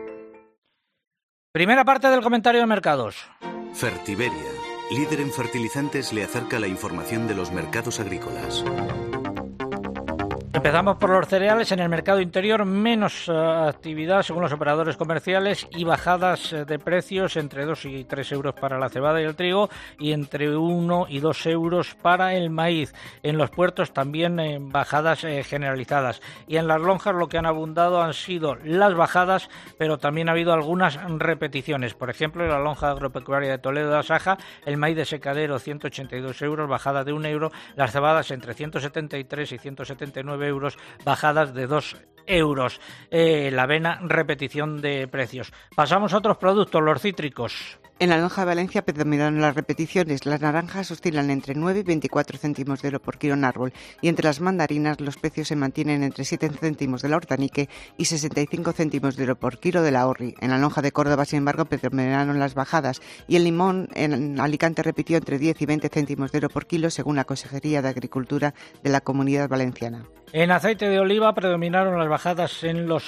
Primera parte del comentario de mercados. Fertiberia, líder en fertilizantes, le acerca la información de los mercados agrícolas. Empezamos por los cereales. En el mercado interior, menos actividad según los operadores comerciales y bajadas de precios entre 2 y 3 euros para la cebada y el trigo y entre 1 y 2 euros para el maíz. En los puertos también bajadas generalizadas. Y en las lonjas lo que han abundado han sido las bajadas, pero también ha habido algunas repeticiones. Por ejemplo, en la lonja agropecuaria de Toledo de Asaja, el maíz de secadero 182 euros, bajada de 1 euro. Las cebadas entre 173 y 179 euros, bajadas de 2 euros. La avena, repetición de precios. Pasamos a otros productos, los cítricos. En la lonja de Valencia predominaron las repeticiones. Las naranjas oscilan entre 9 y 24 céntimos de euro por kilo en árbol, y entre las mandarinas los precios se mantienen entre 7 céntimos de la hortanique y 65 céntimos de euro por kilo de la orri. En la lonja de Córdoba, sin embargo, predominaron las bajadas, y el limón en Alicante repitió entre 10 y 20 céntimos de euro por kilo, según la Consejería de Agricultura de la Comunidad Valenciana. En aceite de oliva predominaron las bajadas en los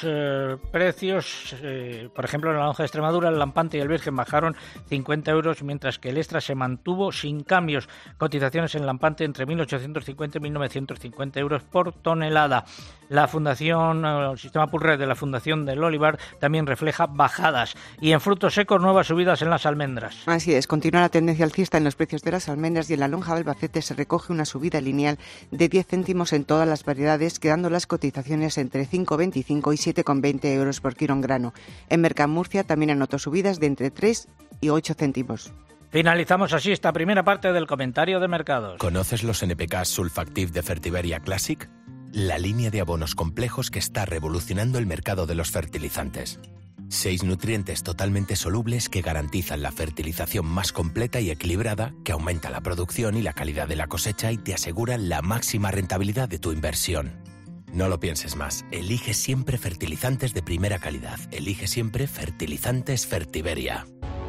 precios. Por ejemplo, en la lonja de Extremadura, el lampante y el virgen bajaron 50 euros, mientras que el extra se mantuvo sin cambios. Cotizaciones en lampante entre 1.850 y 1.950 euros por tonelada. La fundación, el sistema Purred de la Fundación del Olivar también refleja bajadas. Y en frutos secos, nuevas subidas en las almendras. Así es, continúa la tendencia alcista en los precios de las almendras, y en la lonja de Albacete se recoge una subida lineal de 10 céntimos en todas las variedades, quedando las cotizaciones entre 5,25 y 7,20 euros por kilo en grano. En Mercamurcia también anotó subidas de entre 3 y 8 céntimos. Finalizamos así esta primera parte del comentario de mercados. ¿Conoces los NPK Sulfactive de Fertiberia Classic? La línea de abonos complejos que está revolucionando el mercado de los fertilizantes. 6 nutrientes totalmente solubles que garantizan la fertilización más completa y equilibrada, que aumenta la producción y la calidad de la cosecha y te aseguran la máxima rentabilidad de tu inversión. No lo pienses más. Elige siempre fertilizantes de primera calidad. Elige siempre Fertilizantes Fertiberia.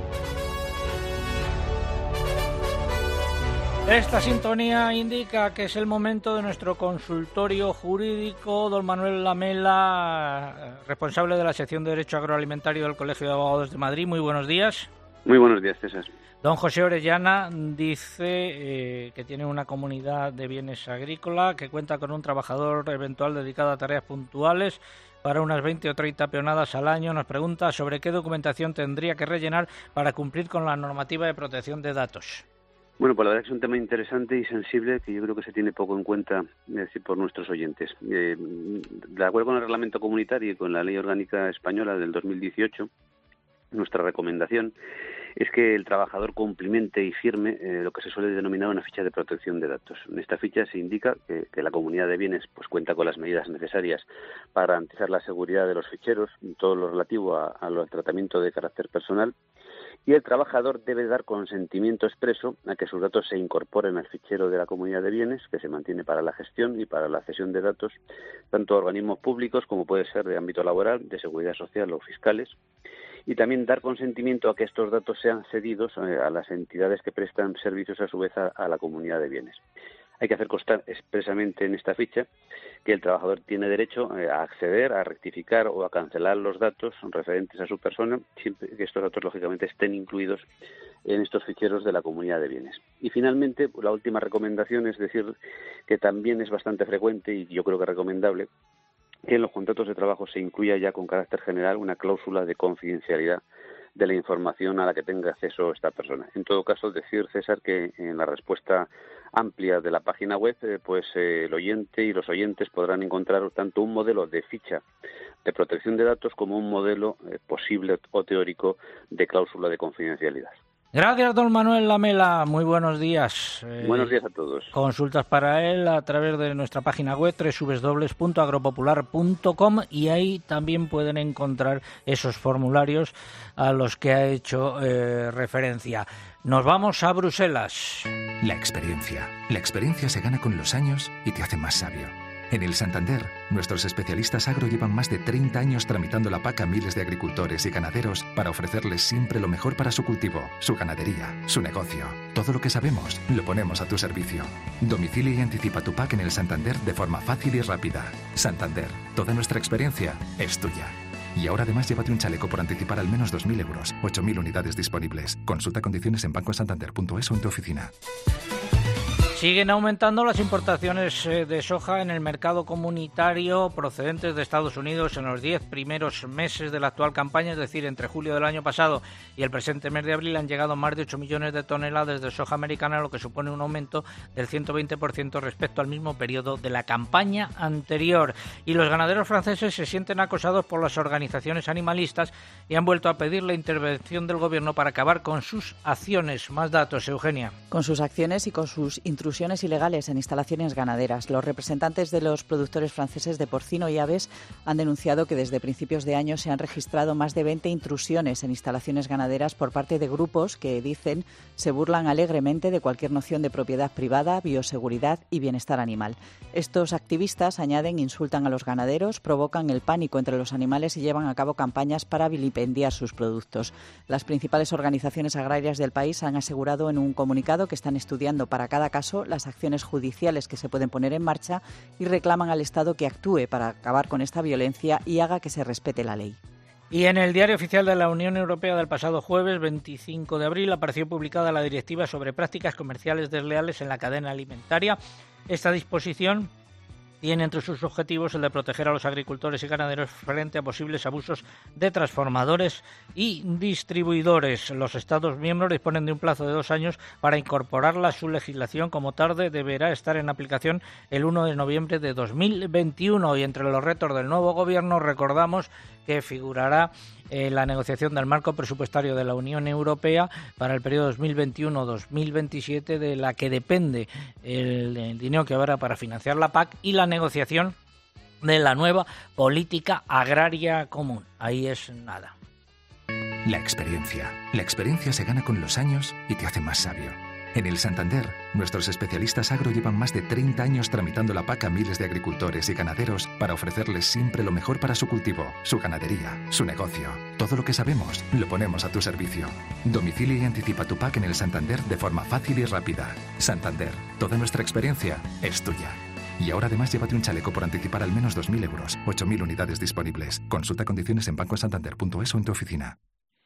Esta sintonía indica que es el momento de nuestro consultorio jurídico. Don Manuel Lamela, responsable de la sección de Derecho Agroalimentario del Colegio de Abogados de Madrid. Muy buenos días. Muy buenos días, César. Don José Orellana dice que tiene una comunidad de bienes agrícola que cuenta con un trabajador eventual dedicado a tareas puntuales para unas 20 o 30 peonadas al año. Nos pregunta sobre qué documentación tendría que rellenar para cumplir con la normativa de protección de datos. Bueno, pues la verdad que es un tema interesante y sensible que yo creo que se tiene poco en cuenta por nuestros oyentes. De acuerdo con el reglamento comunitario y con la ley orgánica española del 2018, nuestra recomendación es que el trabajador cumplimente y firme lo que se suele denominar una ficha de protección de datos. En esta ficha se indica que la comunidad de bienes pues cuenta con las medidas necesarias para garantizar la seguridad de los ficheros, todo lo relativo al tratamiento de carácter personal, y el trabajador debe dar consentimiento expreso a que sus datos se incorporen al fichero de la comunidad de bienes, que se mantiene para la gestión y para la cesión de datos, tanto a organismos públicos como puede ser de ámbito laboral, de seguridad social o fiscales, y también dar consentimiento a que estos datos sean cedidos a las entidades que prestan servicios a su vez a la comunidad de bienes. Hay que hacer constar expresamente en esta ficha que el trabajador tiene derecho a acceder, a rectificar o a cancelar los datos referentes a su persona, siempre que estos datos, lógicamente, estén incluidos en estos ficheros de la comunidad de bienes. Y, finalmente, la última recomendación es decir que también es bastante frecuente y yo creo que recomendable que en los contratos de trabajo se incluya ya con carácter general una cláusula de confidencialidad de la información a la que tenga acceso esta persona. En todo caso, decir, César, que en la respuesta amplia de la página web, el oyente y los oyentes podrán encontrar tanto un modelo de ficha de protección de datos como un modelo posible o teórico de cláusula de confidencialidad. Gracias, don Manuel Lamela. Muy buenos días. Buenos días a todos. Consultas para él a través de nuestra página web www.agropopular.com, y ahí también pueden encontrar esos formularios a los que ha hecho referencia. Nos vamos a Bruselas. La experiencia. La experiencia se gana con los años y te hace más sabio. En el Santander, nuestros especialistas agro llevan más de 30 años tramitando la PAC a miles de agricultores y ganaderos para ofrecerles siempre lo mejor para su cultivo, su ganadería, su negocio. Todo lo que sabemos lo ponemos a tu servicio. Domicilia y anticipa tu PAC en el Santander de forma fácil y rápida. Santander, toda nuestra experiencia es tuya. Y ahora además llévate un chaleco por anticipar al menos 2.000 euros. 8.000 unidades disponibles. Consulta condiciones en bancosantander.es o en tu oficina. Siguen aumentando las importaciones de soja en el mercado comunitario procedentes de Estados Unidos en los 10 primeros meses de la actual campaña, es decir, entre julio del año pasado y el presente mes de abril han llegado más de 8 millones de toneladas de soja americana, lo que supone un aumento del 120% respecto al mismo periodo de la campaña anterior. Y los ganaderos franceses se sienten acosados por las organizaciones animalistas y han vuelto a pedir la intervención del gobierno para acabar con sus acciones. Más datos, Eugenia. Con sus acciones y con sus intrusiones ilegales en instalaciones ganaderas. Los representantes de los productores franceses de porcino y aves han denunciado que desde principios de año se han registrado más de 20 intrusiones en instalaciones ganaderas por parte de grupos que, dicen, se burlan alegremente de cualquier noción de propiedad privada, bioseguridad y bienestar animal. Estos activistas, añaden, insultan a los ganaderos, provocan el pánico entre los animales y llevan a cabo campañas para vilipendiar sus productos. Las principales organizaciones agrarias del país han asegurado en un comunicado que están estudiando para cada caso las acciones judiciales que se pueden poner en marcha y reclaman al Estado que actúe para acabar con esta violencia y haga que se respete la ley. Y en el Diario Oficial de la Unión Europea del pasado jueves 25 de abril apareció publicada la Directiva sobre prácticas comerciales desleales en la cadena alimentaria. Esta disposición tiene entre sus objetivos el de proteger a los agricultores y ganaderos frente a posibles abusos de transformadores y distribuidores. Los Estados miembros disponen de un plazo de 2 años para incorporarla a su legislación. Como tarde deberá estar en aplicación el 1 de noviembre de 2021. Y entre los retos del nuevo gobierno recordamos que figurará la negociación del marco presupuestario de la Unión Europea para el periodo 2021-2027, de la que depende el dinero que habrá para financiar la PAC, y la negociación de la nueva política agraria común. Ahí es nada. La experiencia se gana con los años y te hace más sabio. En el Santander, nuestros especialistas agro llevan más de 30 años tramitando la PAC a miles de agricultores y ganaderos para ofrecerles siempre lo mejor para su cultivo, su ganadería, su negocio. Todo lo que sabemos lo ponemos a tu servicio. Domicilia y anticipa tu PAC en el Santander de forma fácil y rápida. Santander, toda nuestra experiencia es tuya. Y ahora además llévate un chaleco por anticipar al menos 2.000 euros. 8.000 unidades disponibles. Consulta condiciones en bancosantander.es o en tu oficina.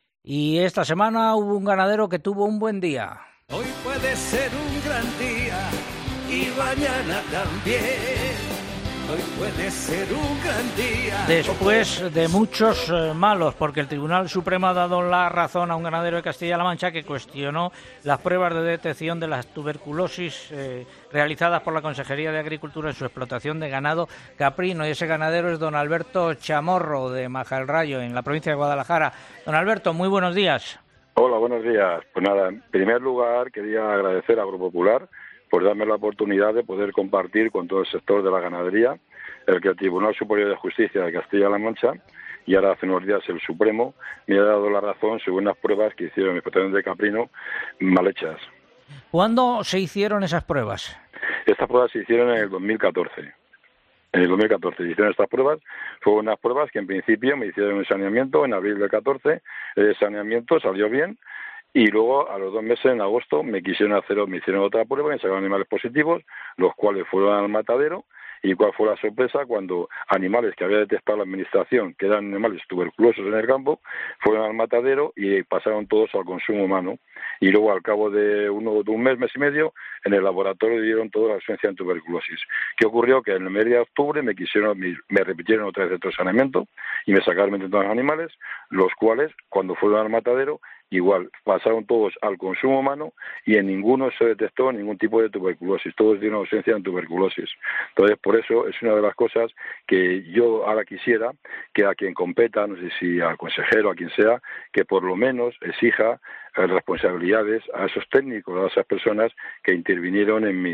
Y esta semana hubo un ganadero que tuvo un buen día. Hoy puede ser un gran día y mañana también. Hoy puede ser un gran día. Después de muchos malos, porque el Tribunal Supremo ha dado la razón a un ganadero de Castilla-La Mancha que cuestionó las pruebas de detección de la tuberculosis realizadas por la Consejería de Agricultura en su explotación de ganado caprino. Y ese ganadero es don Alberto Chamorro, de Majalrayo, en la provincia de Guadalajara. Don Alberto, muy buenos días. Hola, buenos días. Pues nada, en primer lugar quería agradecer a Grupo Popular por darme la oportunidad de poder compartir con todo el sector de la ganadería el que el Tribunal Superior de Justicia de Castilla-La Mancha, y ahora hace unos días el Supremo, me ha dado la razón sobre unas pruebas que hicieron en mi explotación de caprino mal hechas. ¿Cuándo se hicieron esas pruebas? Estas pruebas se hicieron en el 2014. En el 2014 se hicieron estas pruebas. Fueron unas pruebas que en principio me hicieron un saneamiento en abril del 14. El saneamiento salió bien y luego a los 2 meses, en agosto, me hicieron otra prueba y me sacaron animales positivos, los cuales fueron al matadero. ¿Y cuál fue la sorpresa? Cuando animales que había detectado la Administración, que eran animales tuberculosos en el campo, fueron al matadero y pasaron todos al consumo humano. Y luego, al cabo de un mes y medio, en el laboratorio dieron toda la ausencia de tuberculosis. ¿Qué ocurrió? Que en el mes de octubre me repitieron otra vez el saneamiento y me sacaron 22 animales, los cuales, cuando fueron al matadero, igual, pasaron todos al consumo humano y en ninguno se detectó ningún tipo de tuberculosis. Todos dieron ausencia de tuberculosis. Entonces, por eso es una de las cosas que yo ahora quisiera que a quien competa, no sé si al consejero, a quien sea, que por lo menos exija responsabilidades a esos técnicos, a esas personas que intervinieron en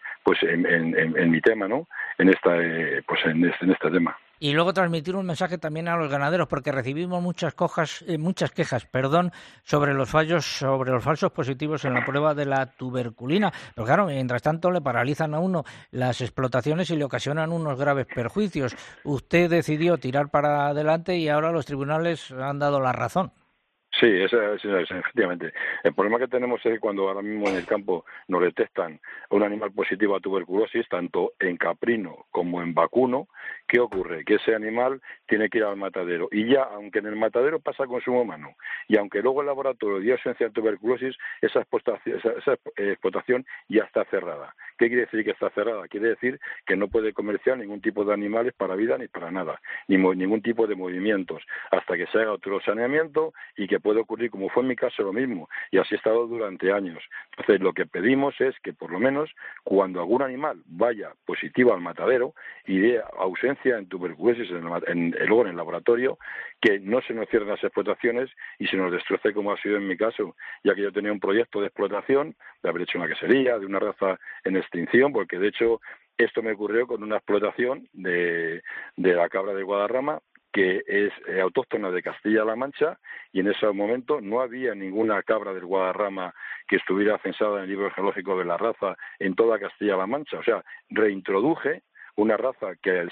mi tema, ¿no? En este tema. Y luego transmitir un mensaje también a los ganaderos, porque recibimos muchas quejas, sobre los falsos positivos en la prueba de la tuberculina. Pero claro, mientras tanto le paralizan a uno las explotaciones y le ocasionan unos graves perjuicios. Usted decidió tirar para adelante y ahora los tribunales han dado la razón. Sí, efectivamente. El problema que tenemos es que cuando ahora mismo en el campo nos detectan un animal positivo a tuberculosis, tanto en caprino como en vacuno, ¿Qué ocurre? Que ese animal tiene que ir al matadero. Y ya, aunque en el matadero pasa consumo humano, y aunque luego el laboratorio dio ausencia de tuberculosis, esa explotación ya está cerrada. ¿Qué quiere decir que está cerrada? Quiere decir que no puede comerciar ningún tipo de animales para vida ni para nada, ni ningún tipo de movimientos, hasta que se haga otro saneamiento y que puede ocurrir, como fue en mi caso, lo mismo. Y así ha estado durante años. Entonces, lo que pedimos es que, por lo menos, cuando algún animal vaya positivo al matadero y dé ausencia en tuberculosis luego en el laboratorio, que no se nos cierren las explotaciones y se nos destroce como ha sido en mi caso, ya que yo tenía un proyecto de explotación, de haber hecho una quesería, de una raza en extinción, porque de hecho esto me ocurrió con una explotación de la cabra de Guadarrama, que es autóctona de Castilla-La Mancha, y en ese momento no había ninguna cabra del Guadarrama que estuviera censada en el libro geológico de la raza en toda Castilla-La Mancha. O sea, reintroduje una raza que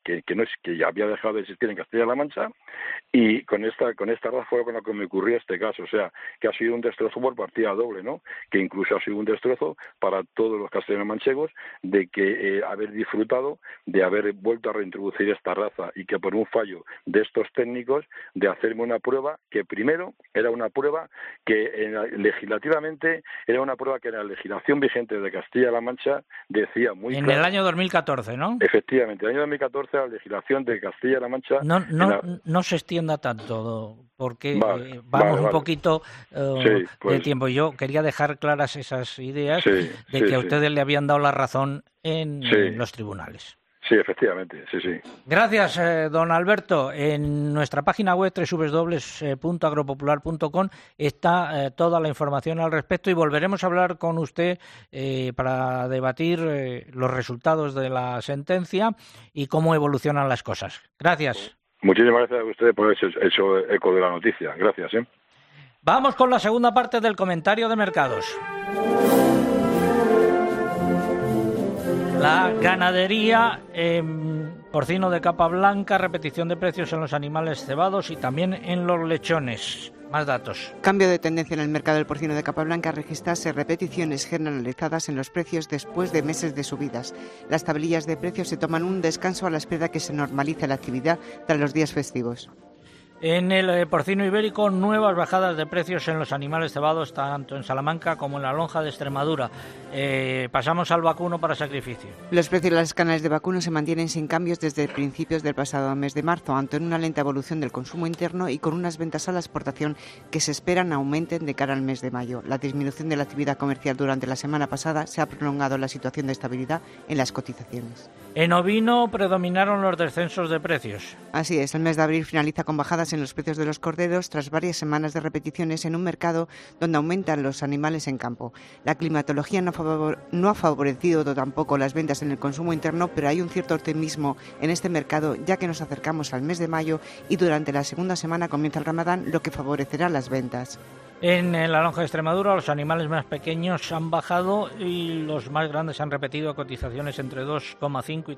ya había dejado de existir en Castilla-La Mancha, y con esta raza fue con la que me ocurrió este caso. O sea, que ha sido un destrozo por partida doble, ¿no? Que incluso ha sido un destrozo para todos los castellano-manchegos de que haber disfrutado de haber vuelto a reintroducir esta raza, y que por un fallo de estos técnicos de hacerme una prueba que primero era una prueba que legislativamente era una prueba que en la legislación vigente de Castilla-La Mancha decía muy claro. En el año 2014, ¿no? Efectivamente, en el año 2014 la legislación de Castilla-La Mancha... No se extienda tanto, porque vamos un poquito de tiempo. Yo quería dejar claras esas ideas de que a ustedes le habían dado la razón en los tribunales. Sí, efectivamente, sí. Gracias, don Alberto. En nuestra página web www.agropopular.com está toda la información al respecto, y volveremos a hablar con usted para debatir los resultados de la sentencia y cómo evolucionan las cosas. Gracias. Muchísimas gracias a ustedes por haber hecho eco de la noticia. Gracias. Vamos con la segunda parte del comentario de mercados. La ganadería, porcino de capa blanca, repetición de precios en los animales cebados y también en los lechones. Más datos. Cambio de tendencia en el mercado del porcino de capa blanca, registrarse repeticiones generalizadas en los precios después de meses de subidas. Las tablillas de precios se toman un descanso a la espera que se normalice la actividad tras los días festivos. En el porcino ibérico, nuevas bajadas de precios en los animales cebados, tanto en Salamanca como en la lonja de Extremadura. Pasamos al vacuno para sacrificio. Los precios de las canales de vacuno se mantienen sin cambios desde principios del pasado mes de marzo, ante una lenta evolución del consumo interno y con unas ventas a la exportación que se esperan aumenten de cara al mes de mayo. La disminución de la actividad comercial durante la semana pasada se ha prolongado la situación de estabilidad en las cotizaciones. En ovino predominaron los descensos de precios. Así es, el mes de abril finaliza con bajadas en los precios de los corderos tras varias semanas de repeticiones en un mercado donde aumentan los animales en campo. La climatología no ha favorecido tampoco las ventas en el consumo interno, pero hay un cierto optimismo en este mercado ya que nos acercamos al mes de mayo y durante la segunda semana comienza el Ramadán, lo que favorecerá las ventas. En la lonja de Extremadura los animales más pequeños han bajado y los más grandes han repetido cotizaciones entre 2,5 y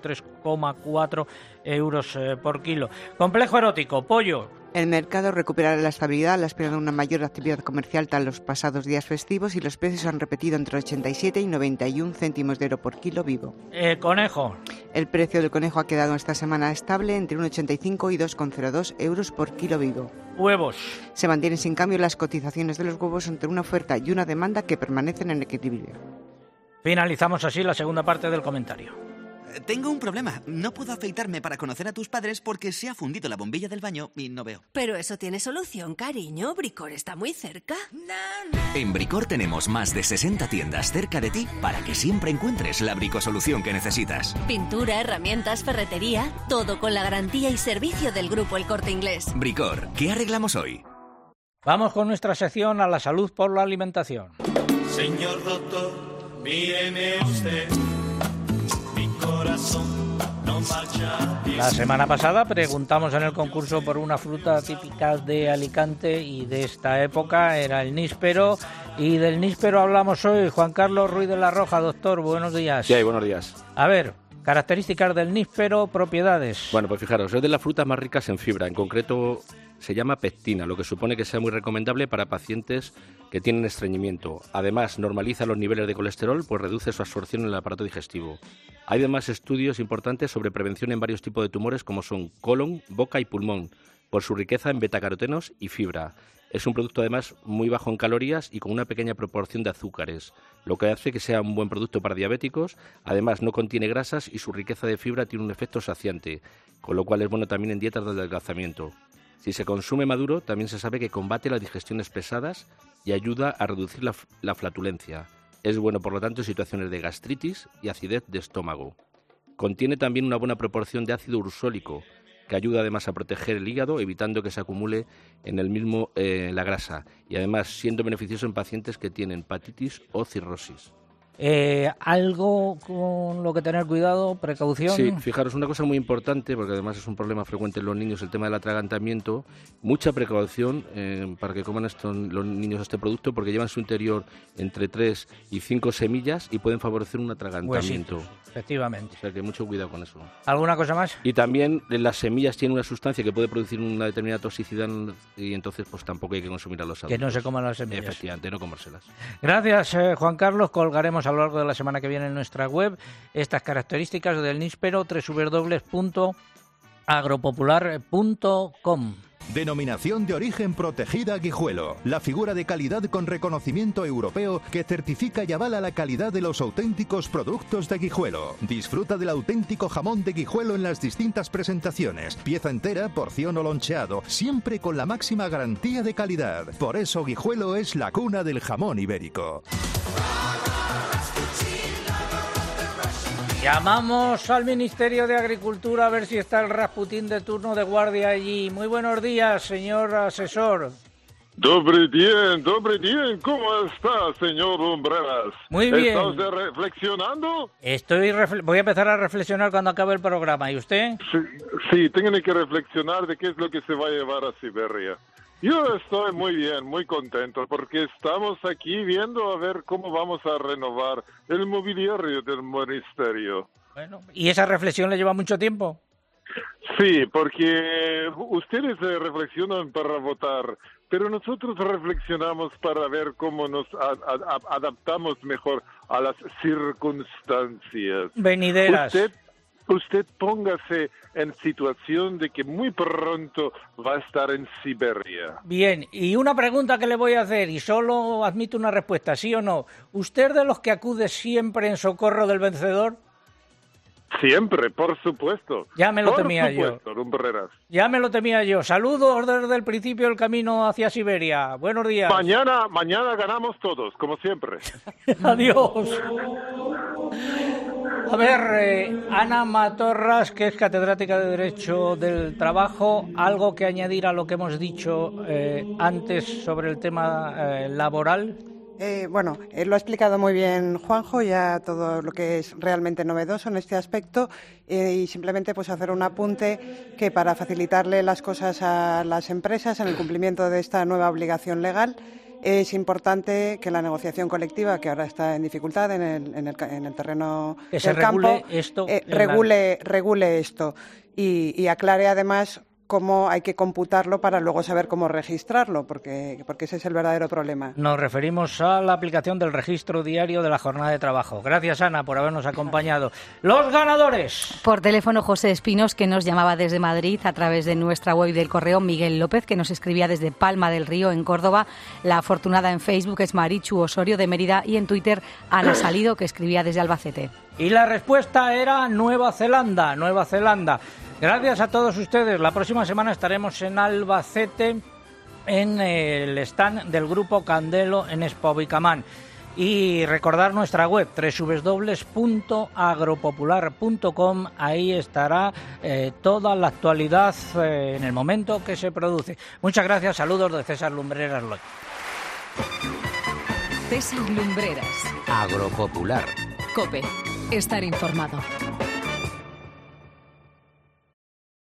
3,4 euros por kilo. Complejo erótico, pollo. El mercado recuperará la estabilidad a la espera de una mayor actividad comercial tras los pasados días festivos, y los precios han repetido entre 87 y 91 céntimos de euro por kilo vivo. Conejo. El precio del conejo ha quedado esta semana estable entre 1,85 y 2,02 euros por kilo vivo. Huevos. Se mantienen sin cambio las cotizaciones de los huevos entre una oferta y una demanda que permanecen en equilibrio. Finalizamos así la segunda parte del comentario. Tengo un problema. No puedo afeitarme para conocer a tus padres porque se ha fundido la bombilla del baño y no veo. Pero eso tiene solución, cariño. Bricor está muy cerca. En Bricor tenemos más de 60 tiendas cerca de ti para que siempre encuentres la bricosolución que necesitas. Pintura, herramientas, ferretería, todo con la garantía y servicio del Grupo El Corte Inglés. Bricor, ¿qué arreglamos hoy? Vamos con nuestra sección a la salud por la alimentación. Señor doctor, míreme usted. La semana pasada preguntamos en el concurso por una fruta típica de Alicante y de esta época, era el níspero, y del níspero hablamos hoy. Juan Carlos Ruiz de la Roja, doctor, buenos días. Sí, buenos días. A ver, características del níspero, propiedades. Bueno, pues fijaros, es de las frutas más ricas en fibra, en concreto se llama pectina, lo que supone que sea muy recomendable para pacientes que tienen estreñimiento. Además, normaliza los niveles de colesterol, pues reduce su absorción en el aparato digestivo. Hay además estudios importantes sobre prevención en varios tipos de tumores como son colon, boca y pulmón, por su riqueza en betacarotenos y fibra. Es un producto además muy bajo en calorías y con una pequeña proporción de azúcares, lo que hace que sea un buen producto para diabéticos. Además, no contiene grasas y su riqueza de fibra tiene un efecto saciante, con lo cual es bueno también en dietas de adelgazamiento. Si se consume maduro, también se sabe que combate las digestiones pesadas y ayuda a reducir la flatulencia. Es bueno, por lo tanto, en situaciones de gastritis y acidez de estómago. Contiene también una buena proporción de ácido ursólico, que ayuda además a proteger el hígado, evitando que se acumule en el mismo la grasa, y además siendo beneficioso en pacientes que tienen hepatitis o cirrosis. ¿Algo con lo que tener cuidado, precaución? Sí, fijaros, una cosa muy importante, porque además es un problema frecuente en los niños, el tema del atragantamiento. Mucha precaución para que coman los niños este producto, porque llevan en su interior entre 3 y 5 semillas y pueden favorecer un atragantamiento. Huesitos, efectivamente. O sea que mucho cuidado con eso. ¿Alguna cosa más? Y también las semillas tienen una sustancia que puede producir una determinada toxicidad y entonces pues tampoco hay que consumir a los adultos. Que no se coman las semillas. Efectivamente, no comérselas. Gracias, Juan Carlos. Colgaremos a lo largo de la semana que viene en nuestra web estas características del níspero, www.agropopular.com. Denominación de origen protegida Guijuelo. La figura de calidad con reconocimiento europeo que certifica y avala la calidad de los auténticos productos de Guijuelo. Disfruta del auténtico jamón de Guijuelo en las distintas presentaciones. Pieza entera, porción o loncheado. Siempre con la máxima garantía de calidad. Por eso Guijuelo es la cuna del jamón ibérico. Llamamos al Ministerio de Agricultura a ver si está el Rasputín de turno de guardia allí. Muy buenos días, señor asesor. Добрый день. ¿Cómo está, señor Lumbreras? Muy bien. ¿Estás reflexionando? Voy a empezar a reflexionar cuando acabe el programa. ¿Y usted? Sí, tengo que reflexionar de qué es lo que se va a llevar a Siberia. Yo estoy muy bien, muy contento, porque estamos aquí viendo a ver cómo vamos a renovar el mobiliario del ministerio. Bueno, ¿y esa reflexión le lleva mucho tiempo? Sí, porque ustedes reflexionan para votar, pero nosotros reflexionamos para ver cómo nos adaptamos mejor a las circunstancias. Venideras. Usted póngase en situación de que muy pronto va a estar en Siberia. Bien, y una pregunta que le voy a hacer, y solo admito una respuesta, ¿sí o no? ¿Usted es de los que acude siempre en socorro del vencedor? Siempre, por supuesto. Ya me lo temía yo. Por supuesto, Lumbreras. Ya me lo temía yo. Saludos desde el principio del camino hacia Siberia. Buenos días. Mañana ganamos todos, como siempre. Adiós. A ver, Ana Matorras, que es catedrática de Derecho del Trabajo, algo que añadir a lo que hemos dicho antes sobre el tema laboral. Bueno, lo ha explicado muy bien Juanjo, ya todo lo que es realmente novedoso en este aspecto, y simplemente pues hacer un apunte que para facilitarle las cosas a las empresas en el cumplimiento de esta nueva obligación legal, es importante que la negociación colectiva, que ahora está en dificultad en el terreno del campo, regule esto y aclare además cómo hay que computarlo para luego saber cómo registrarlo, porque ese es el verdadero problema. Nos referimos a la aplicación del registro diario de la jornada de trabajo. Gracias, Ana, por habernos acompañado. ¡Los ganadores! Por teléfono, José Espinos, que nos llamaba desde Madrid a través de nuestra web del correo. Miguel López, que nos escribía desde Palma del Río, en Córdoba. La afortunada en Facebook es Marichu Osorio, de Mérida. Y en Twitter, Ana Salido, que escribía desde Albacete. Y la respuesta era Nueva Zelanda. Gracias a todos ustedes. La próxima semana estaremos en Albacete, en el stand del Grupo Candelo en Expo Bicamán. Y recordar nuestra web, www.agropopular.com. Ahí estará toda la actualidad en el momento que se produce. Muchas gracias. Saludos de César Lumbreras Loy. César Lumbreras. Agropopular. COPE. Estar informado.